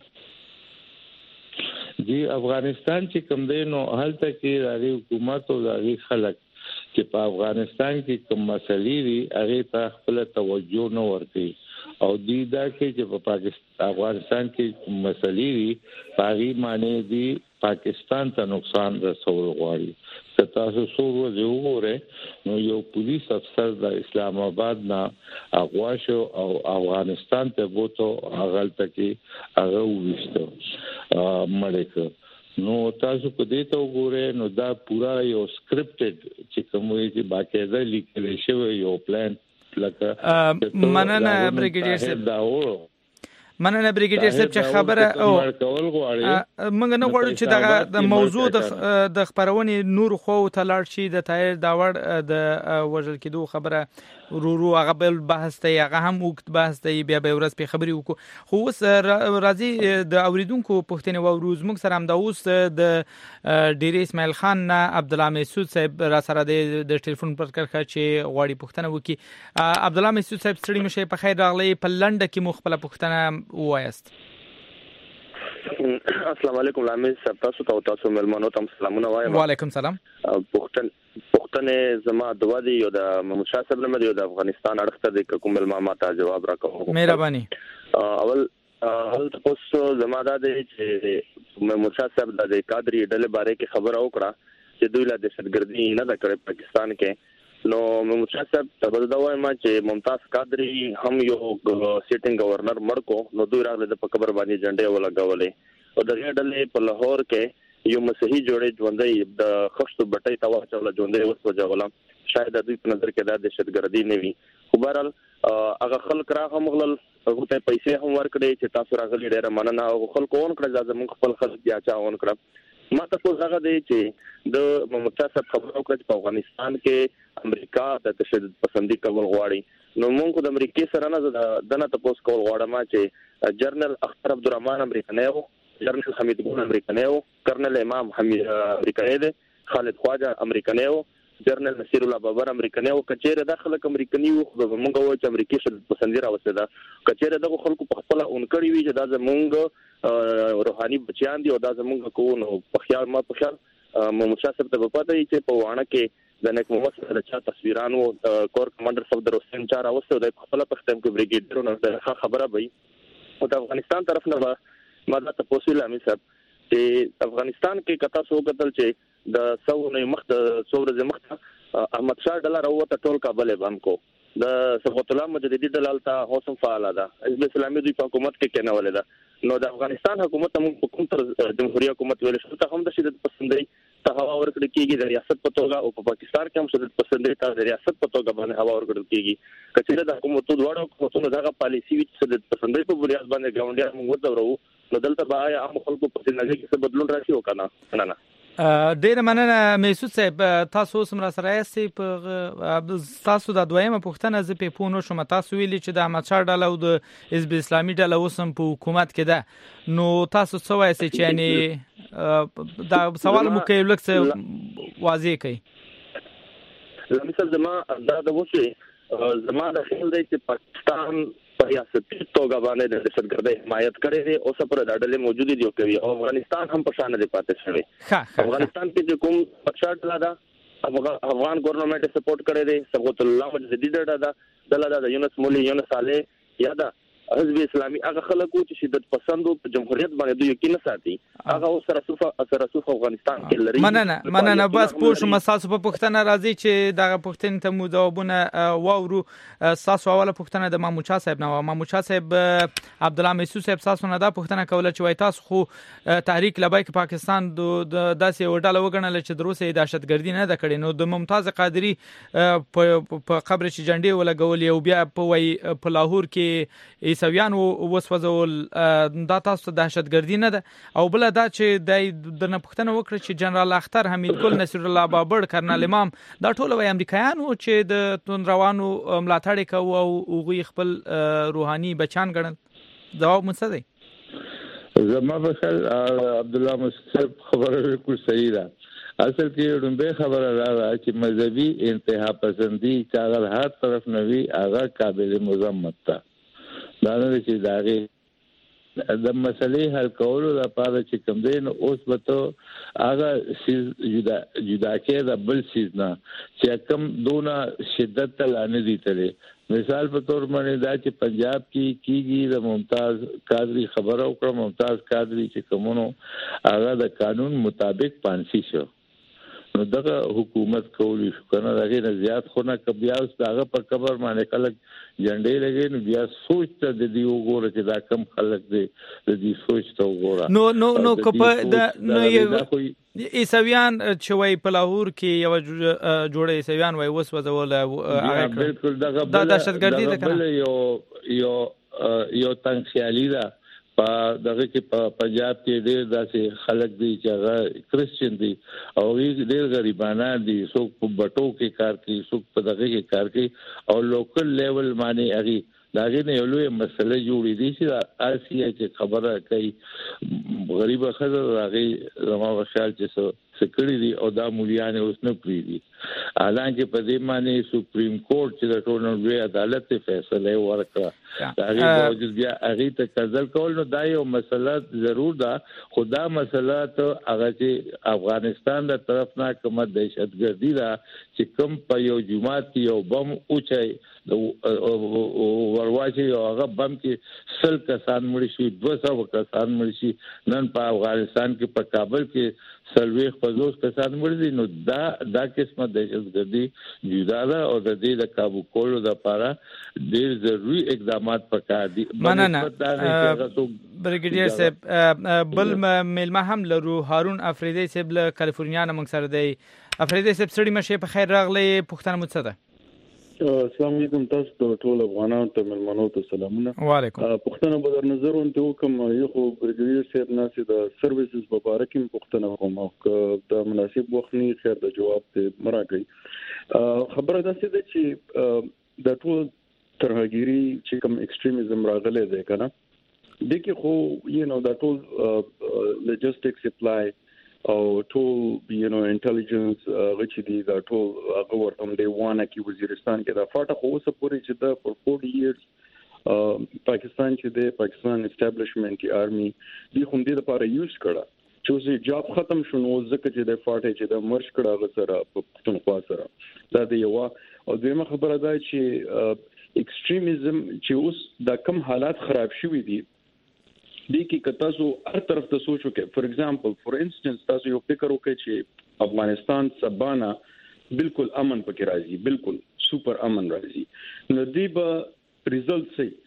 دی افغانستان چې کوم دی نو هلته کې د حکومت او د خلک چې په افغانستان کې کوم مسلې دي هغه ته خپل توجه نه ورکړي او دی دا چې په افغانستان کې مسلې دي هغه معنی دي پاکستان ته نقصان رسول غواړي که تاسو څو وګورئ نو یو پولیس افسر د اسلام آباد نه اغواشو او افغانستان ته بوته هغه تکي هغه وښته مړک نو تاسو په دې ته وګورئ نو دا پورا یو سکرپټډ چې کوموي چې باقاعده لیکل شوی یو پلان لکه مننه بریګیډیر صاحب مننه بریګیډیر صاحب چې خبره او موږ نه غواړو چې د موضوع د خبرونې نور خو ته لاړ شي د تایر داور د وژل کېدو خبره ورو هغه بل بحث ته هغه هم وخت بحث ته بیا به ورځ په خبري وکړو خو اوس راځي د اوریدونکو پښتنه و روز موږ سره هم د اوس د ډیر اسماعیل خان نه عبد الله مسعود صاحب را سره د ټلیفون پر کرخه چې غواړي پښتنه وکي عبد الله مسعود صاحب ستړي مشه په خیر راغلی په لنډه کې مخبله پښتنه وایست السلام علیکم لامل صاحب تاسو ملمنو تم سلامونه وایم وعلیکم سلام پښتنه زما دوا دی یو د مشاسب نه دی د افغانستان اړخته د کوم ملما ته جواب راکوم مهرباني اول تاسو زما د مشاسب د کادری ډله باره کې خبر او کړه چې دوی لا دهشتګردي نه دا کړې پاکستان کې نو مشاسب تبدل دا وایم چې ممتاز کادری هم یو سیټینګ گورنر مړکو نو دوی راغله د قبر باندې جنډه ولګولې او د ډلې په لاهور کې یو مسیحي جوړې ژوندۍ د خښتو بټۍ توا چوله ژوندۍ وسوځوله شاید د دوی په نظر کې دا دهشتګردي نه وي خو بهرحال هغه خلک راغله مغلل هغه ته پیسې هم ورکړي چې تاسو راغلي ډېر مننه او خلکو اون کړه ځکه خپل خلک بیا چا اون کړه ما تاسو هغه دی چې د ممتاز خبرو کړ په افغانستان کې امریکا د تشدد پسندي کول غواړي نو موږ د امریکای سره نه دنه تاسو کول غواړم چې جنرال اختر عبدالرحمن امریکایو جنرال حمید ګون امریکایو کرنل امام حمید امریکایو خالد خواجه امریکایو جنرال نصیر الله بابر امریکایو کچېره داخله امریکایي خو موږ وایو چې امریکای سره پسندي راوسته ده کچېره دغه خلکو په خپل اونکړی وی چې دا زمونږ روحاني بچیان دي او دا زمونږ کو نو په خیال ما په خیال مشاسب ته په پاتې چې په وانه کې د نیک محمد سره چا تصویرانو کور کمانډر صفدر حسین چار اوسه د خپل پختم کې بریګیډر نو خبره وي او د افغانستان طرف نه ما دا تاسو لامي صاحب چې افغانستان کې کتا سو قتل چې د سو نه مخ د سورز مخ احمد شاه ډالر او ټول کابل باندې کو د صفوت الله مجددي دلالتا حسن فعال ده حزب اسلامي د حکومت کې کنه ولدا نو د افغانستان حکومت هم حکومت جمهوریت حکومت ویل شو ته هم د شدت پسندي ته هوا ورکړي کیږي د ریاست په توګه او په پاکستان کې هم شدت پسندي ته د ریاست په توګه باندې هوا ورکړي کیږي کچې د حکومت دوړو حکومتونو دغه پالیسی وی شدت پسندي په بنیاد باندې ګاونډیان موږ ورو نو دلته به عام خلکو په نظر کې څه بدلون راشي وکنه نه ډیر مننه مسعود صاحب تاسو سم را سره یاستئ په تاسو د دویمه پوښتنه ز په پونو شوم تاسو ویلي چې د احمد شاه ډله او د حزب اسلامي ډله اوسم په حکومت کې ده نو تاسو څه وایئ چې یعنی دا سوال مو کوي لکه واضح کړئ مثلا زما د وڅې زما د خیال دی چې پاکستان په ریاستي توګه باندې د دهشتګردۍ حمایت کړې دي او سپر د ډلې موجود دي کوي او افغانستان هم په شان دي پاتې شوی افغانستان کې کوم پښاټ لادا افغان ګورنمنت سپورټ کړی دی ثبوت الله مجددي د یونس مولوی یونس علي یا د حزب اسلامي هغه خلکو چې شدت پسند او جمهوریت باندې دوی یقین ساتي هغه سره صوف افغانستان کې لري مننه بس پوه شو مساسو په پښتنه راځي چې دغه پښتنې ته مو جوابونه واورو تاسو اوله پښتنه د ماموچا صاحب نه ماموچا صاحب عبد الله میسو صاحب تاسو نه دا پښتنه کوله چې وای تاسو خو تحریک لبیک پاکستان د داسې وډاله وګڼل چې دروسه دهشتګردي نه د کړي نو د ممتاز قادری په قبر چې جنډي ولګول یو بیا په وای په لاهور کې عیسویان وسوځول دا تاسو دهشتګردي نه ده او بل دا چې د پښتنه وکړه چې جنرال اختر حمید ګل نصیر الله بابړ کرنل امام دا ټول وای امریکایانو چې د توندروانو ملاتړ کوي او غوي خپل روحاني بچان ګڼل جواب مڅ دی زما په خیال عبد الله مصطفی خبره بالکل صحیح ده اصل کې ډومبه خبره راځي چې مذهبي انتها پسندي چې هغه هر طرف نوي هغه قابل مذمت ده دا نه چې داغه د مسلې حل کولو لپاره چې کوم دین اوس وته هغه جدا کې د بل سیز نه چې کوم دونه شدت لانه دي تله مثال په تور باندې دا چې پنجاب کې کیږي د ممتاز قادری خبره وکړه ممتاز قادری چې کومونو هغه د قانون مطابق پانسی شو نو دغه حکومت کولی شو کنه دغه نه زیات خو نه بیا اوس دغه په قبر باندې کلک جنډې لګي نو بیا سوچ ته د دې وګوره چې دا کم خلک دی د دې سوچ ته وګوره نو کپ نو عیسویان چې وای په لاهور کې یو جوړه عیسویان وای وسوځول هغه بالکل دغه دهشتګردي ده کنه یو تنګخیالي ده په دغه کې په پنجاب کې ډېر داسې خلک دي چې هغه کرسچن دي او ډېر غریبانه دي څوک په بټو کې کار کوي څوک په دغه کې کار کوي او لوکل لیول باندې هغه داغه نه یو لوی مسله جوړې دي چې آسیا چې خبره کوي غریب خزر هغه زموږ خیال چې سکړی دي او دا مولیان اوس نه پری دي حالانکه په دې معنی سپریم کورټ چې د ټولنې لوی عدالت فیصله ورکړه دا هغه بیا هغه ته کذل کول نو دا یو مسله ضرور ده خدا مسله ته هغه چې افغانستان د طرف نه کوم دهشتګردي ده چې کوم په یو جماعت کې یو بم اوچای ورواچي او هغه بم کې 100 کسان مړ شي 200 کسان مړ شي نن په افغانستان کې په کابل کې سلويخ 50 کسان مړ دي نو دا قسمه دهشتګردي جدا ده او د دې د کابو کولو لپاره ډېر ضروري اقدامات پکار دي مننه بریګیډیر صاحب بل ملما هم لرو هارون افریدی صاحب له کالیفورنیا نه موږ سره دی افریدی صاحب سړي مشه په خیر راغلی پښتنه مو څه ده السلام علیکم تاسو ټول افغانانو ته ملمنو ته سلامونه وعلیکم پښتنه به در نظر ونته کوم یو خو بریګیډیر صاحب ناسي د سرویسز مبارکیم پښتنه کوم او د مناسب وخت نه خیر د جواب ته مراکې خبره ده چې د ټول ترهګيري چې کوم ایکستریمیزم راغلی دی کنه دغه خو د ټول لوجستیک سپلای او ټول انټيليجنس غچ دي دا ټول هغه ورته دی وانه کې وزیرستان کې دا فاټه خو اوس پورې چې دا for 40 years پاکستان چې د پاکستان اسټابلیشمنت آرمي دی خو دې لپاره یوز کړه چې اوس جاب ختم شونه ځکه چې د فاټه چې د مرش کړه غسره په پښتونخوا سره دا دی یو او دیمه خبره ده چې ایکستریمیزم چې اوس دا کم حالات خراب شوي دي دې کې تاسو هر طرف ته سوچ وکړئ فور ایگزامپل فور انسټنس تاسو یو فکر وکړئ چې افغانستان سبانا بالکل امن پکې راځي بالکل سوپر امن راځي نو دې به ریزلټ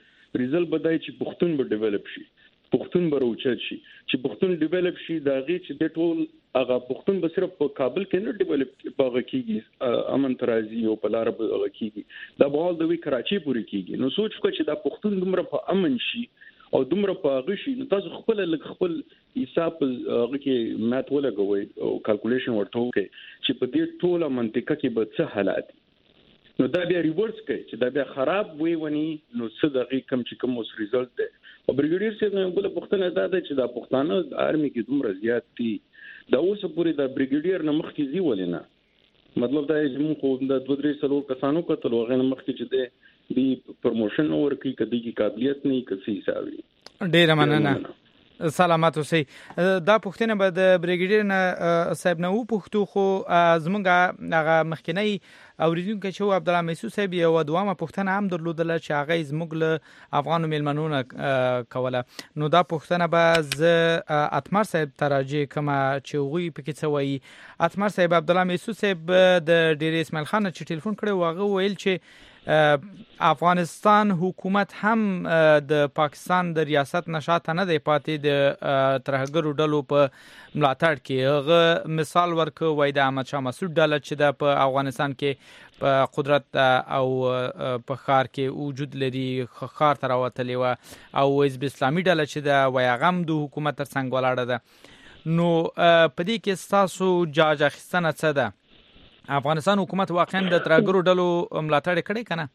بدای چې پښتون به ډیولپ شي پښتون به روچت شي چې پښتون ډیولپ شي دا غي چې د ټول هغه پښتون به صرف په کابل کې نه ډیولپ پاغه کیږي امن ترازی او په لار به کیږي دا به د وی کراچي پوری کیږي نو سوچ وکړئ چې دا پښتون دومره په امن شي او دومره په غشي نو تاسو خپل حساب هغه کې مات ولګوي او کیلکولیشن ورته وکړي چې په دې ټوله منطقه کې به څه حالات نو دا بیا ریورس کوي چې دا بیا خراب وي ونی نو څه دغه کم چې کوم اوس ریزلټ ده او بریګیډیر صاحب نو بل پښتنه دا ده چې دا پښتانه آرمي کې دومره زیات دي دا اوس پورې دا بریګیډیر نه مخ کې زی ولینا مطلب دا چې موږ خو د 2-3 کسانو کتل غو غن مخ کې چې دی پروموشن ورکی کدی کی قابلیت نه کسي حسابي. ډیر مننه. سلامات اوسئ. دا پوښتنه به د بریګیډیر نه صاحب نه وپوښتو، خو زمونږ هغه مخکنی اوریدونکو چې عبدالله میسو صاحب یو دوامه پوښتنه هم درلودله چې هغه زموږ له افغانو میلمنو نه کوله. نو دا پوښتنه به زه اتمر صاحب تراجع کما چې وغوی پکې څه وایي. اتمر صاحب، عبدالله میسو صاحب د ډیر اسماعیل خان چې ټلیفون کړی واغه ویل چې افغانستان حکومت هم د پاکستان د ریاست نشاته نه دی پاتې د ترهګرو ډلو په ملاتړ کې. هغه مثال ورکو وای د احمد شاه مسعود ډله چې د په افغانستان کې په قدرت او په خار کې وجود لري، خار تر وتلې و، او حزب اسلامي ډله چې د ویاغم د حکومت تر څنګ ولاړه ده. نو په دې کې تاسو جاج اخیستنه څه ده؟ افغانستان حکومت واقعا د ترهګرو ډلو ملاتړ کړي کنه؟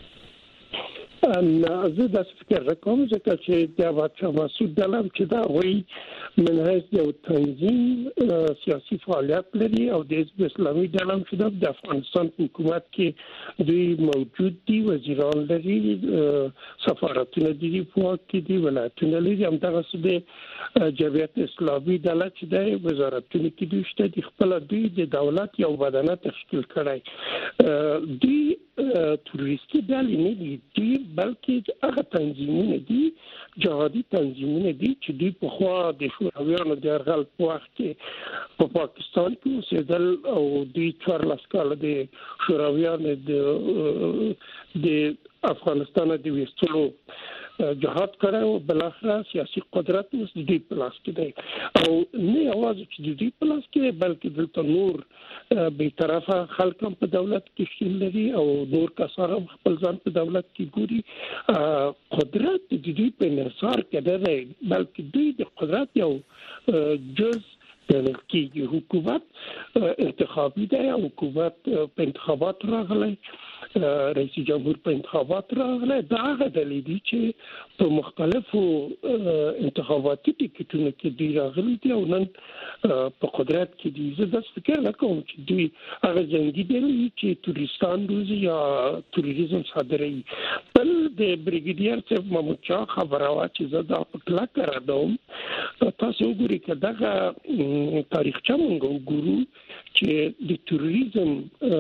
زه د فکر کوم چې د احمد مسعود ډله چې دا وایي من حیث یو تنظیم سیاسي فعالیت لري، او د حزب اسلامي ډله چې د افغانستان حکومت کې دوی موجود دي، وزیران لري، سفارتونه دي، پوهه کې دي، ولایتونه لري. همدغه څه د جمعیت اسلامي ډله چې د وزارتونو کې دوی شته دي، خپل دوی د دولت یو بدنه تشکیل کړی. دوی تروریستي ډلې نه دي، دوی بلکې هغه تنظیمونه دي، جهادي تنظیمونه دي چې دوی په خوا د شورویانو د یرغل په وخت کې په پاکستان کې اوسېدل، او دوی 14 کاله د شورویانو د افغانستان د ویستلو جهاد کړو، بلاخره سیاسي قدرت اوس د دې په لاس کې دی. او نه یوازې چې د دې په لاس کې، بلکې دلته نور به طرفه خلک هم په دولت کې شتون لري، او نور کسان هم خپل ځان په دولت کې ګوري. قدرت د دې په انحصار کې نه دی، بلکې دوی د قدرت یو جز کې حکومت انتخابي دی، او حکومت په انتخابات راغلی، رئیس جمهور په انتخابات راغلی. دا هغه دلیل دی چې په مختلفو انتخاباتي ټیکټونو کې دی راغلي دي، او نن په قدرت کې دي. زه د فکر کوم چې دوی هغه جنگي دي چې تورستان روزي یا تروریزم صادروي. بل د بریګیډیر صاحب محمود شاه خبره وا چې زه دا په کلک راډوم. تاسو وګورئ چې دغه تاریخچه مونږ وګورو چې د تروریزم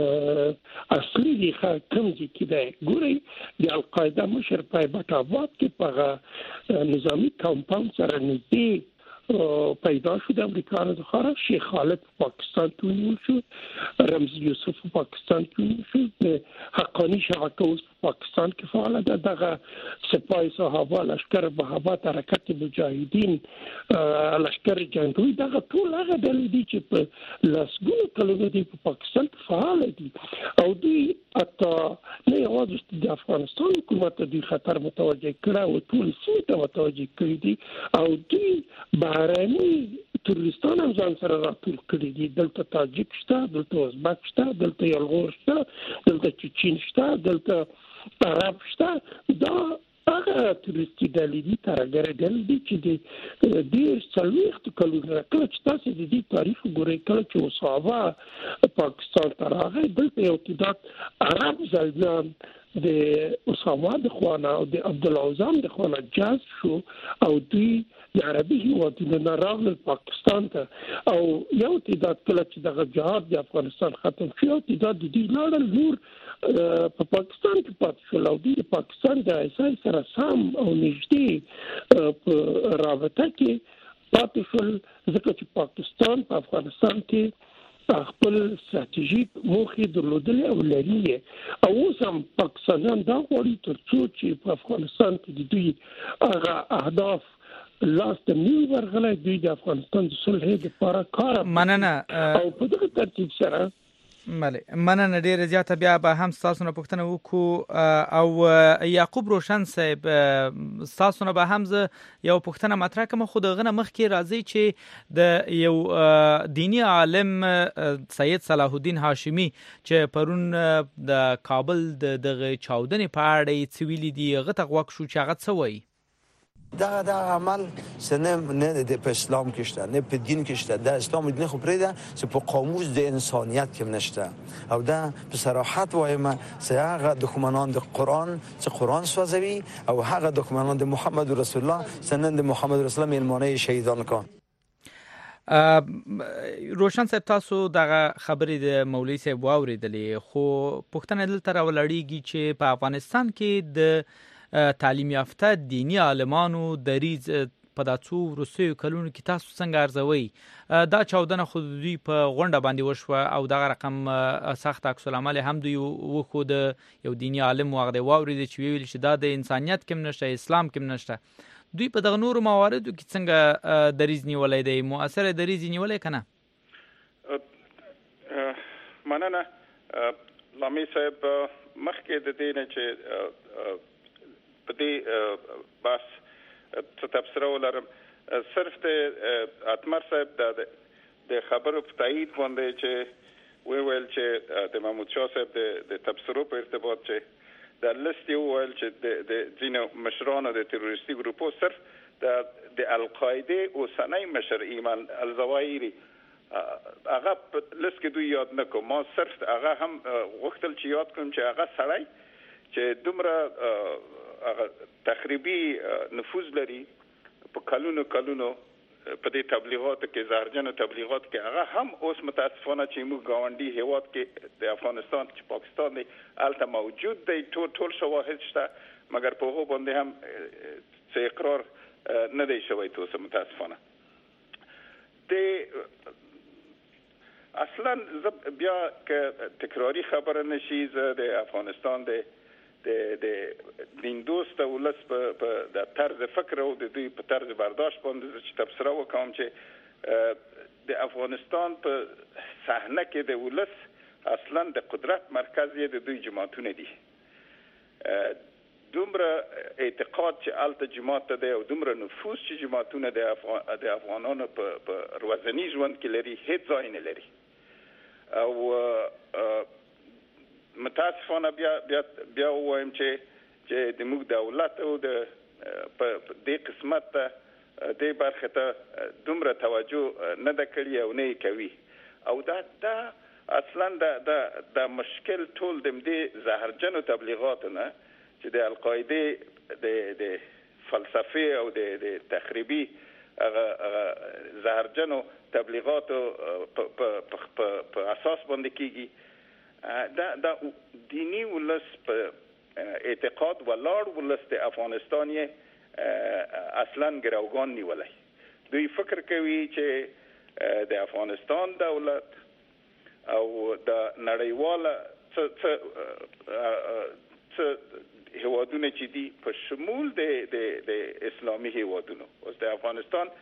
اصلي ریښه کوم ځای کې ده. ګورئ د القاعده مشر په بټاباد کې په نظامی کمپاوند سره نږدې پیدا شو. د امریکا څخه شیخ خالد پاکستان ته ونیول شو، رمزي یوسف پاکستان ته ونیول شو، حقانی شبکه اوس پاکستان کې فعال ده. دغه سپاه صحابه، لشکر بهابات، حرکت مجاهدین، لشکر جنگوی، دغه ټول هغه ډلې دي چې په لسګونو کلونو دي په پاکستان کې فعال دي، او دوی حتی نه یوازې د افغانستان حکومت د خطر متوجه کړه او ټول سیمه ته متوجه کړي دي، او دوی بهرني تورستان هم ځان سره راټول کړي دي. دلته تاجک شته، دلته ازبک شته، دلته یلغور شته، دلته چچین شته، دلته عرب شته. دا هغه تورستي ډلې دي، ترهګر ډلې دي چې د ډېر څلوېښت کلونو کله چې تاسو د دې تاریخ وګورئ، کله چې صحابه پاکستان ته راغی، دلته یو تعداد عرب زلمیان د اسامه د خوانه او د عبدالعظام د خوانه جذب شو، او دوی د عربي هیوادونو نه راغلل پاکستان ته، او یو تعداد کله چې دغه جهاد د افغانستان ختم شو، یو تعداد د دې لاړل نور په پاکستان کې پاتې شول، او دوی د پاکستان د اساس سره سم او نږدې په رابطه کې پاتې شول، ځکه چې پاکستان په افغانستان کې خپل ستراتیژیک موخې درلودلې او لري، او اوس هم پاکستانیان دا غواړي ترڅو چې په افغانستان کې د دوی هغه اهداف لاس ته نیو ورغلي، دوی د افغانستان د صلح لپاره کار مننه. او په دغه ترتیب سره مننه ډیره زیاته. بیا به هم تاسو نه پوښتنه وکړو، او یعقوب روشن صاحب تاسو نه به هم یو پوښتنه مطرح کوم، خو دغه مخکې راځي چې د یو دینی عالم سید صلاح الدین هاشمی چې پرون د کابل د چاودنې په اړه څه ویلي دي، هغه ته غوښ شو چې هغه څه وایي. دا عمل نه د اسلام کې شته، نه په دین کې شته. د اسلام دین خو پرې ده چې په قاموس د انسانیت کې نشته، او دا په صراحت وایم چې هغه دښمنان د قرآن چې قرآن سوځوي، او هغه دښمنان د محمد رسول الله چې نن د محمد رسول الله میلمانه شهیدان کړ. روشن صاحب، تاسو دغه خبرې د مولوی صاحب واوریدلې، خو پوښتنه دلته راولړیږي چې په افغانستان کې د تعلیم یافته دینی عالمانو دریز په داسو وروستیو کلونو کې تاسو څنګه ارزوي؟ دا چاودنه خو دوی په غونډه باندې وشوه او دغه رقم سخت عکس العمل هم دوی وښود. یو دینی عالم واغده واورید چې ویل چې دا د انسانیت کې نشته، اسلام کې نشته. دوی په دغه نورو مواردو کې څنګه دریز نیولای دی؟ مؤثر دریز نیولای کنه؟ مننه لامي صاحب. مخکې د دې نه چې په دې بس څه تبصره ولرم، صرف د اتمر صاحب د خبرو په تایید باندې چې ویل چې د محمود شاه صاحب د تبصرو په ارتباط چې د لست ویل چې د ځینو مشرانو د تروریستي ګروپو صرف د القاعده اوسنۍ مشر ایمان الزواهری هغه په لست کې دوی یاد نکوم. ما صرف هغه هم غوښتل چې یاد کړم چې هغه سړی چې دومره تخریبي نفوذ لري په کلونو په دې تبلیغاتو کې، زهرجنو تبلیغات کې، هغه هم اوس متاسفانه چې موږ ګاونډي هیواد کې د افغانستان چې پاکستان دی هلته موجود دی، ټول شواهد شته، مګر په هغو باندې هم څه اقرار نه دی شوی توسه متاسفانه. اصلا بیا که تکراری خبره نشي، زه د افغانستان د دین دوست ولس په د طرز فکر او د دوی په طرز برداشت باندې چې تبصره وکوم چې د افغانستان په صحنه کې د ولس اصلا د قدرت مرکز یې د دوی جماعتونه دي. دومره اعتقاد چې الته جماعت دی او دومره نفوذ چې جماعتونه د افغانانو په ورځني ژوند کې لري، هیڅ ځای نه لري. او متاسفانه بیا وایم چې د موږ دولت او د په دې قسمت ته دې برخه ته دومره توجه نه ده کړې او نه کوي. او دا اصلا د مشکل ټول د دې زهرجنو تبلیغاتو نه چې د القاعده د فلسفه او د تخریبي زهرجنو تبلیغاتو په اساس باندې کیږي. دا دینی ولس په اعتقاد ولاړ ولس د افغانستان اصلا ګروګان نیولای. دوی فکر کوي چې د افغانستان دولت او د نړیواله څه هیوادونه چې دي په شمول د اسلامي هیوادونو، اوس د افغانستان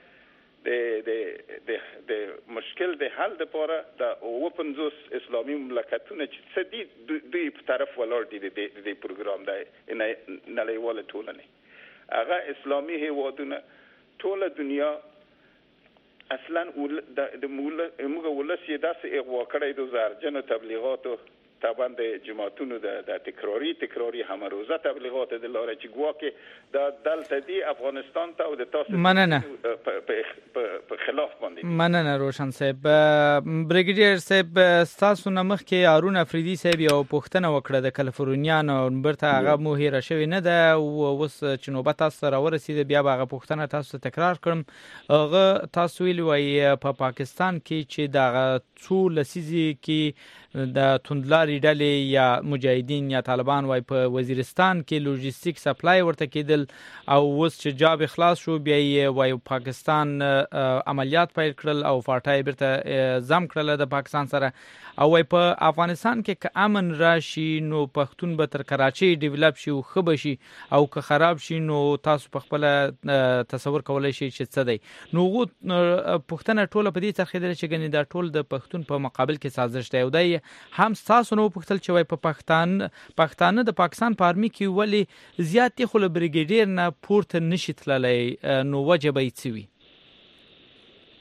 د مشکل د حل لپاره د 50 اسلامي مملکتونه چې څه دي دوی په طرف ولاړ دي د دې پروګرام د نړیواله ټولنې. هغه اسلامي هیوادونه ټوله دنیا اصلا د موږ ولس یې داسې اغوا کړی د زهرجنو تبلیغاتو طبعا د جماعتونو د تکراری همروزه تبلیغات د لاره چې ګواکې د دلته دی افغانستان ته او د تاسو مننه په خلاف باندې. مننه روشن صاحب. بریګیډیر صاحب، تاسو نه مخکې هارون افریدي صاحب یو پوښتنه وکړه د کالیفورنیا نومبر ته، هغه مو هیره شوې نه ده او اوس چې نوبت تاسو سره ورسېده بیا به هغه پوښتنه تاسو ته تکرار کړم. هغه تاسو ویلي وایي په پاکستان کې چې دغه څو لسیزې کې د توندلاري ډلې یا مجاهدین یا طالبان وای په وزیرستان کې لوجستیک سپلای ورته کېدل، او اوس چې جاب اخلاص شو بیا یې وای پاکستان عملیات پیل کړل او فاټای برته زم کړل د پاکستان سره، او وای په افغانستان کې که امن راشي نو پښتون به تر کراچۍ ډیولپ شي او خبر شي، او که خراب شي نو تاسو په خپل تصور کولای شئ چې څه دی. نو پښتنه ټوله په دې ترخیدل چې ګنې دا ټول د پښتون په مقابل کې سازش دی، او دا هم تاسو نو پښتل چې وای په پښتانه د پاکستان په آرمي کې ولې زیات خو له بریګیډیر نه پورته نشي تللی، نو وجه به یې څه وي؟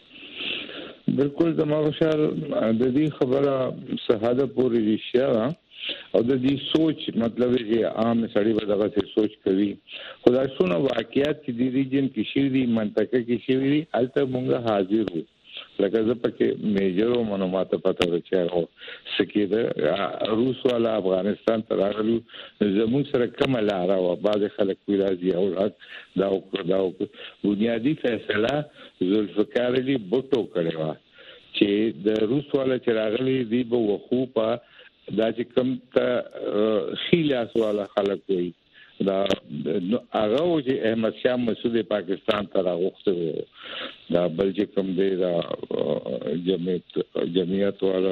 بالکل زما خیال د دې خبره صحاده پوری رښتیا او د دې سوچ مطلب چې عام سړی به دغه څه سوچ کوي خدای شنو واقعیت چې د ریجن کې شری منطقه کې شری الته مونږه حاضر وو لکه زه پکې میجر معلومات پته ورچاو سکیده روس والا افغانستان ته راغلو زموږ سره کوم لاره او بعض خلک وی راځي او دا بنیادی فیصله ذوالفقار علی بوټو کړی و چې د روس والا چې راغلي دی به وخو په دا چې کوم ته خیلاس والا خلک وي دا هغه چې احمد شاه مسعود پاکستان ته راغوښته دا بل چې کوم دی دا جمعیت والا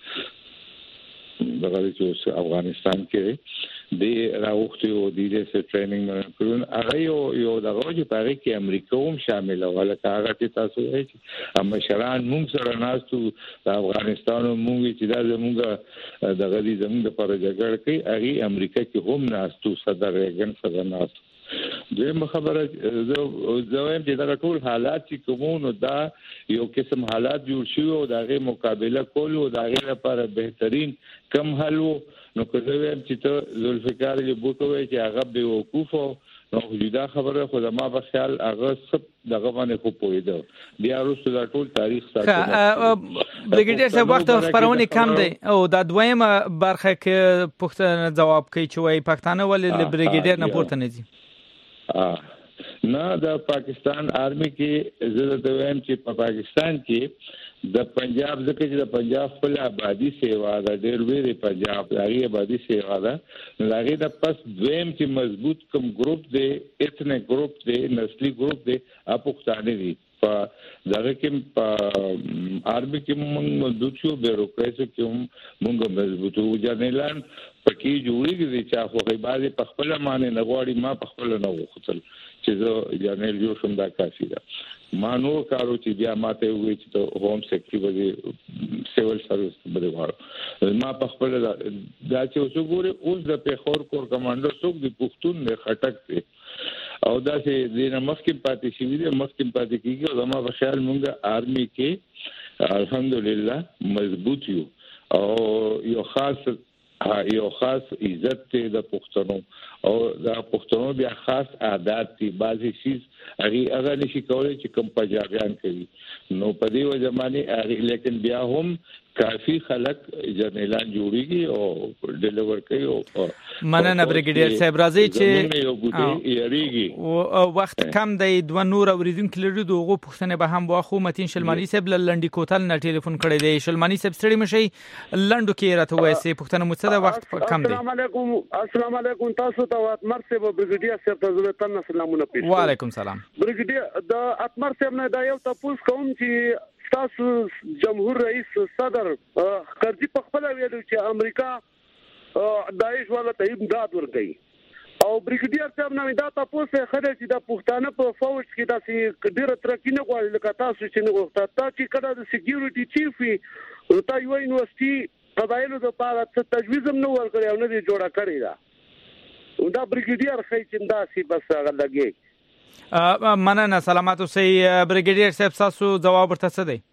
دغه چې افغانستان کې دی راغوښته او د دې سره ټریننګ کړون هغه یو دغه چې پاره کې امریکا هم شامل ولا هغه چې تاسو یې چې مشران موږ سره ناستو د افغانستان موږ چې دا زموږ دغه دې زموږ پر جګړه کې هغه امریکا کې هم ناستو صدر ریګن سره ناستو دغه خبره زویم چې دا ټول حالات چې کومو دا یو قسم حالات جوړ شي او دغه مقابله کول او دغه لپاره بهترین کم حل نو کوم چې ته ذوالفقار علی بوټو چې هغه به وقوف نو جدا خبره خو ما په خیال هغه سب دغه باندې خو پوهیدو بیا وروسته دا ټول تاریخ ساتل بریګیډیر صاحب وخت خبرونه کم دی او دا دویمه برخه کې پوښتنه جواب کوي چې وای پښتانه ولې بریګیډیر نه پورته نه دي نه د پاکستان آرمي کې زه د وایم چې په پاکستان کې د پنجاب ځکه چې د پنجاب خپل آبادی سیوا د ډېر ویری پنجاب دغه آبادی سیوا ده لغې د پس دویم چې مضبوط کوم ګروپ دی اتنیک ګروپ دی نسلی ګروپ دی اپوختانه دي په دغه کې په آرمي کې موږ مضبوط شو بیروکراسي کې موږ مضبوط وو ځنهلان پکې جوړیږي چې خو غیبازي په خپل معنی نه غواړي ما په خپل نه وختل چې زه جنرال جوړ شم دا کافي ده ما نو کارو چې بیا ماته وې چې هوم سیکټری باندې سیول سروس باندې واره ما په خپل دا چې اوس ګوره اوس د پیښور کور کمانډر څوک د پښتون نه خټک دی او دا چې د مخکې پاتې شي د مخکې پاتې کیږي او ما په خیال مونږ آرمي کې الحمدلله مضبوط یو او یو خاص عزت د پښتنو او د پښتنو بیا خاص عادت دي بعضی شیز هغه نشي کولای چې کوم پنجابیان کوي نو په دې وجه باندې هغه لیکن بیا هم کافی خلک جنرالان جوړيږي او ډیلیور کوي او مننه بریګیډیر صاحب راځي چې وخت کم دی دوه نور اوریدونکو لري دغه پښتنه به هم واخو متین شلمانی صاحب لنډی کوتل نه ټلیفون کړی دی شلمانی صاحب ستړي مشي لنډو کې راته وایي چې پښتنه متصدا وخت کم دی السلام علیکم تاسو ته اتمر صاحب بریګیډیر صاحب ته زلتن سلامونه پیښ وعلیکم السلام بریګیډیر د اتمر صاحب نه دا یو تاسو کوم چې تاسو جمهور رئیس صدر کرزي په خپل ویلو چې امریکا داعش والا ته امداد ورکړي او بریګیډیر صاحب نو دا تاسو خبره چې د پښتانه په فوج کې داسې ډیره ترقی نه غواړي لکه تاسو چې نه غوښته چې کله د سکیورټي چیف وي تا یو یونیورسيټي قبایلو د پاره تجویز هم نه ورکړي او نه دی جوړه کړی دا بریګیډیر خې چې دا سي بس هغه لګي مننه سلامات اوسئ بریګیډیر صاحب تاسو جواب ورته څه دی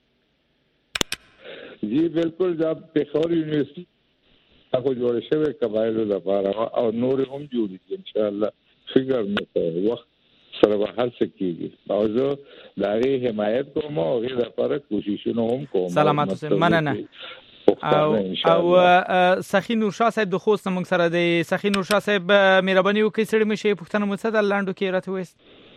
جی بالکل دا پیښور یونیورسيټي هغه جوړ شوی قبایلو لپاره او نور هم جوړیږي ان شاء الله فکر نه وخت سره به هر څه کیږي او زه دا غي حمایت کوم او غي لپاره کوششونه هم کوم سلامات اوسئ مننه او سخی نور شاه صاحب د خوست موږ سره دی سخی نور شاه صاحب مهرباني وکړئ سړي مشه پښتنه متصد لاندو کې راته وست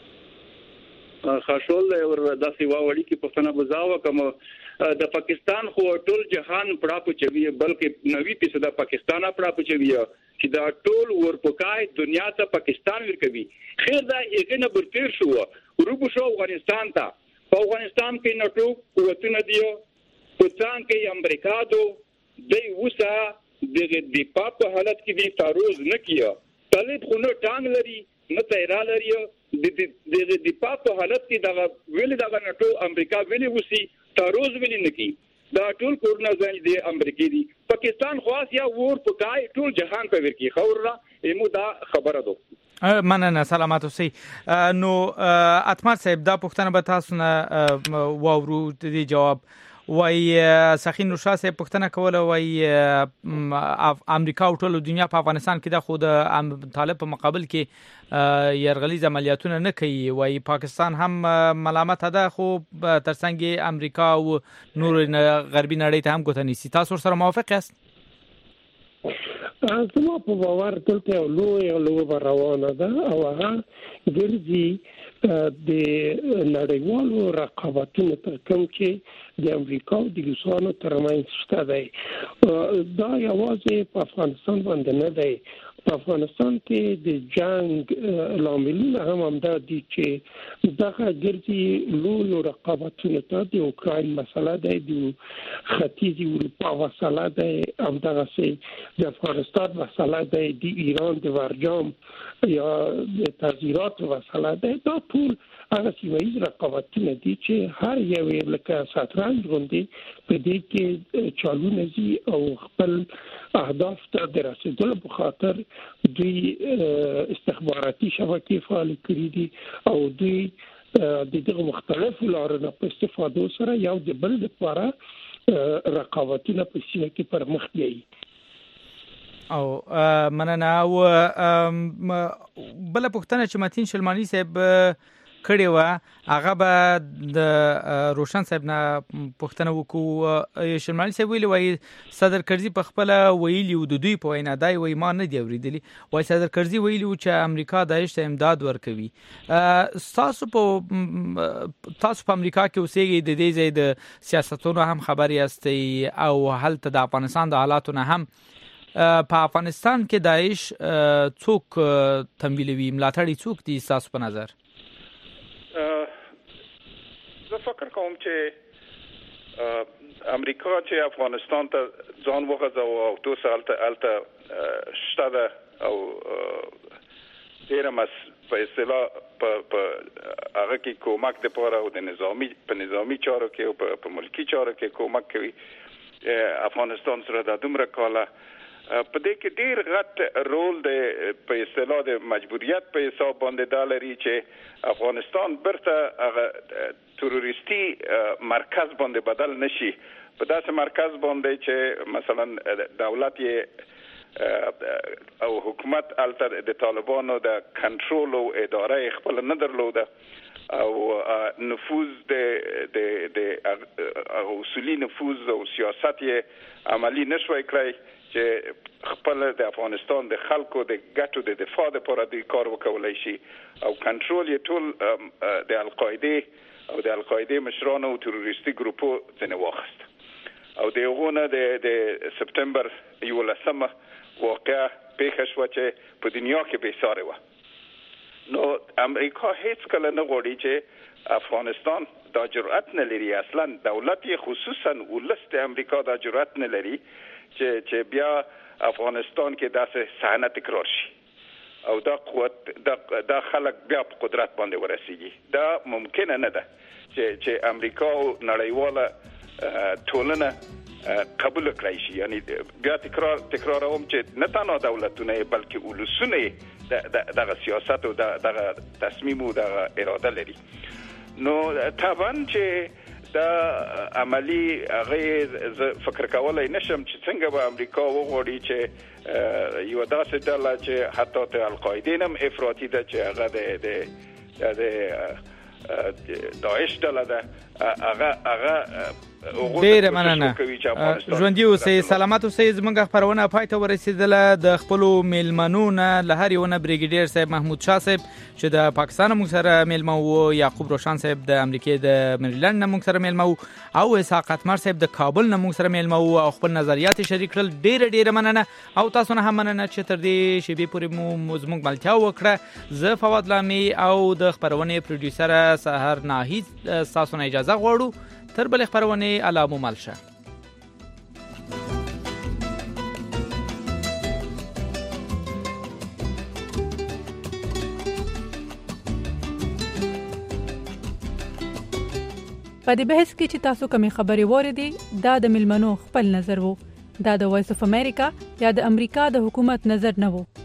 خاصول ور داسې واوړي کې پښتنه بزاوه کوم د پاکستان خو ټول جهان پړه پچوي بلکې 90% پاکستان پړه پچوي چې دا ټول ورپکای دنیا ته پاکستان ورکوي خیر دا یې نه برتیر شو ورو شو افغانستان ته په افغانستان کې نټو قوتونه دیو پڅان کې امریکا دو د وسه د پاپ حالت کې دی تعرض نه کیه طالب خو نه ټانګ لري نه تیرا لري د پاپ حالت کې دا ویل دا نټو امریکا ویلي وسی تعرض ویل نه کی دا ټول کورونه ځای دی امریکای دی پاکستان خاص یا ور پکای ټول جهان په ورکی خبره ایمو دا خبره دو مننه سلامات اوسئ نو اتمر صاحب دا پښتنه به تاسو نه واورو د جواب وای سخی نوشا سه پښتنه کوله وای امریکا او ټول دنیا په افغانستان کې د خود طالب په مقابل کې يرغلیز عملیاتونه نه کوي وای پاکستان هم ملامت ده خو ترڅنګ امریکا او نور غربي نړۍ ته هم ګوته نیسي تاسو سره موافق یاست زما په باور دلته لوی روانه ده او هغه ګرځي د نړیوالو رقابتونو تر کوم چې د امریکا او د روسانو ترمنځ شته دی دا یوازې په افغانستان باندې نه دی په افغانستان کې د جنگ لاملونه هم دا دي چې دغه ګرځي لوی رقابتونو ته د اوکراین مسله ده د ختیځ اروپا مسله ده هم دغه سي د افغانستان مسله ده د ایران د برجام یا د تغییرات مسله ده دا ټول هغه سیمایي رقابتونه دي چې هر یو لکه شطرنج غوندي په دې کې چالونه دي او خپل اهداف ته د رسیدلو په خاطر دوی استخباراتي شبکې فعال کړې دي او دوی د دغه مختلفو لارو په استفاده سره یو د بل لپاره رقابتونه په سیمه کې پرمخ بیاي او مننه او بل پښتنه چې متین شلمانی صاحب کړي و هغه به د روشن صاحب نه پښتنه وکړو شلمانی صاحب ویلي وای صدر کرزي په خپل ویلي د دوی په وینا دای وای ما نه دی اوریدلی وای صدر کرزي ویلي چې امریکا داعش ته امداد ورکوي تاسو په امریکا کې اوسېږئ د دې ځای د سیاستونو هم خبر یاستئ او هلته د افغانستان د حالاتو نه هم په افغانستان کې داعش څوک تمویلوي ملاتړي څوک دي تاسو په نظر زه فکر کوم چې امریکا چې افغانستان ته ځان وغځاوه او دوه سالته شته او ډېر په اصطلاح په هغه کې کومک د پاره او د نظامی چارو کې او په ملکی چارو کې کومک کوي افغانستان سره د دومره کاله په دې کې ډېر غټ رول دی په اصطلاح د مجبوریت په حساب باندې دا لري چې افغانستان برته هغه تروریستي مرکز باندې بدل نشي په داسې مرکز باندې چې مثلا دولت او حکومت الته د طالبانو د کنټرول او اداره خپل نه درلوده او نفوذ د اصولي نفوذ او سیاست عملی نشوي کړی چې خپل د افغانستان د خلکو د ګټو د دفاع لپاره د کار وکولای شي او کنټرول یې ټول د القاعده او د القاعده مشرانو او تروریستي ګروپو څخه واخیست او دغه د سپتمبر 11 واقعه پیښ شو چې په دنیا کې به ساره و نو امریکا هیڅ کله نه غواړي چې افغانستان دا جرأت نه لري اصلا دولت خصوصا ولست امریکا دا جرأت نه لري چې بیا افغانستان کې داسې صحنه تکرار شي او دا قوت دا خلک بیا په قدرت باندې ورسیږي دا ممکن نه ده چې امریکا او نړیواله ټولنه قبول کړی شي یعنی بیا تکراروم چې نه تنها دولتونه بلکې ولسونه دغه سیاست او دغه تصمیم او دغه اراده لري نو طبعا چې دا عملی هغه فکر کولای نشم چې څنګه به امریکا وغوړي چې یو داسې ډله چې حتی ته القاعده نم افراطي ده چې هغه د داعش ډله ده هغه ډیر مننه ژوندۍ اوسئ سلامت اوسئ زموږ خبرونه پای ته ورسېدله د خپل میلمنو نه له هر یو نه بریګیډیر صاحب محمود شاه صاحب چې د پاکستان موږ سره میلمه وو یعقوب روشن صاحب د امریکا د مریلند نه موږ سره میلمه وو او اسحاق اتمر صاحب د کابل نه موږ سره میلمه وو او خپل نظریات شریک کړل ډیر مننه او تاسو نه هم مننه چې تر دې شیبې پورې مو زموږ ملتیا وکړه زه فواد لامي او د خبرونه پروډوسر سحر ناهید تاسو نه اجازه غواړو تر بل خبرونه علامو ملشه په دې بحث کې چې تاسو کومې خبرې واردې دا د ملمنو خپل نظر وو دا د وایس اف امریکا یا د امریکا د حکومت نظر نه وو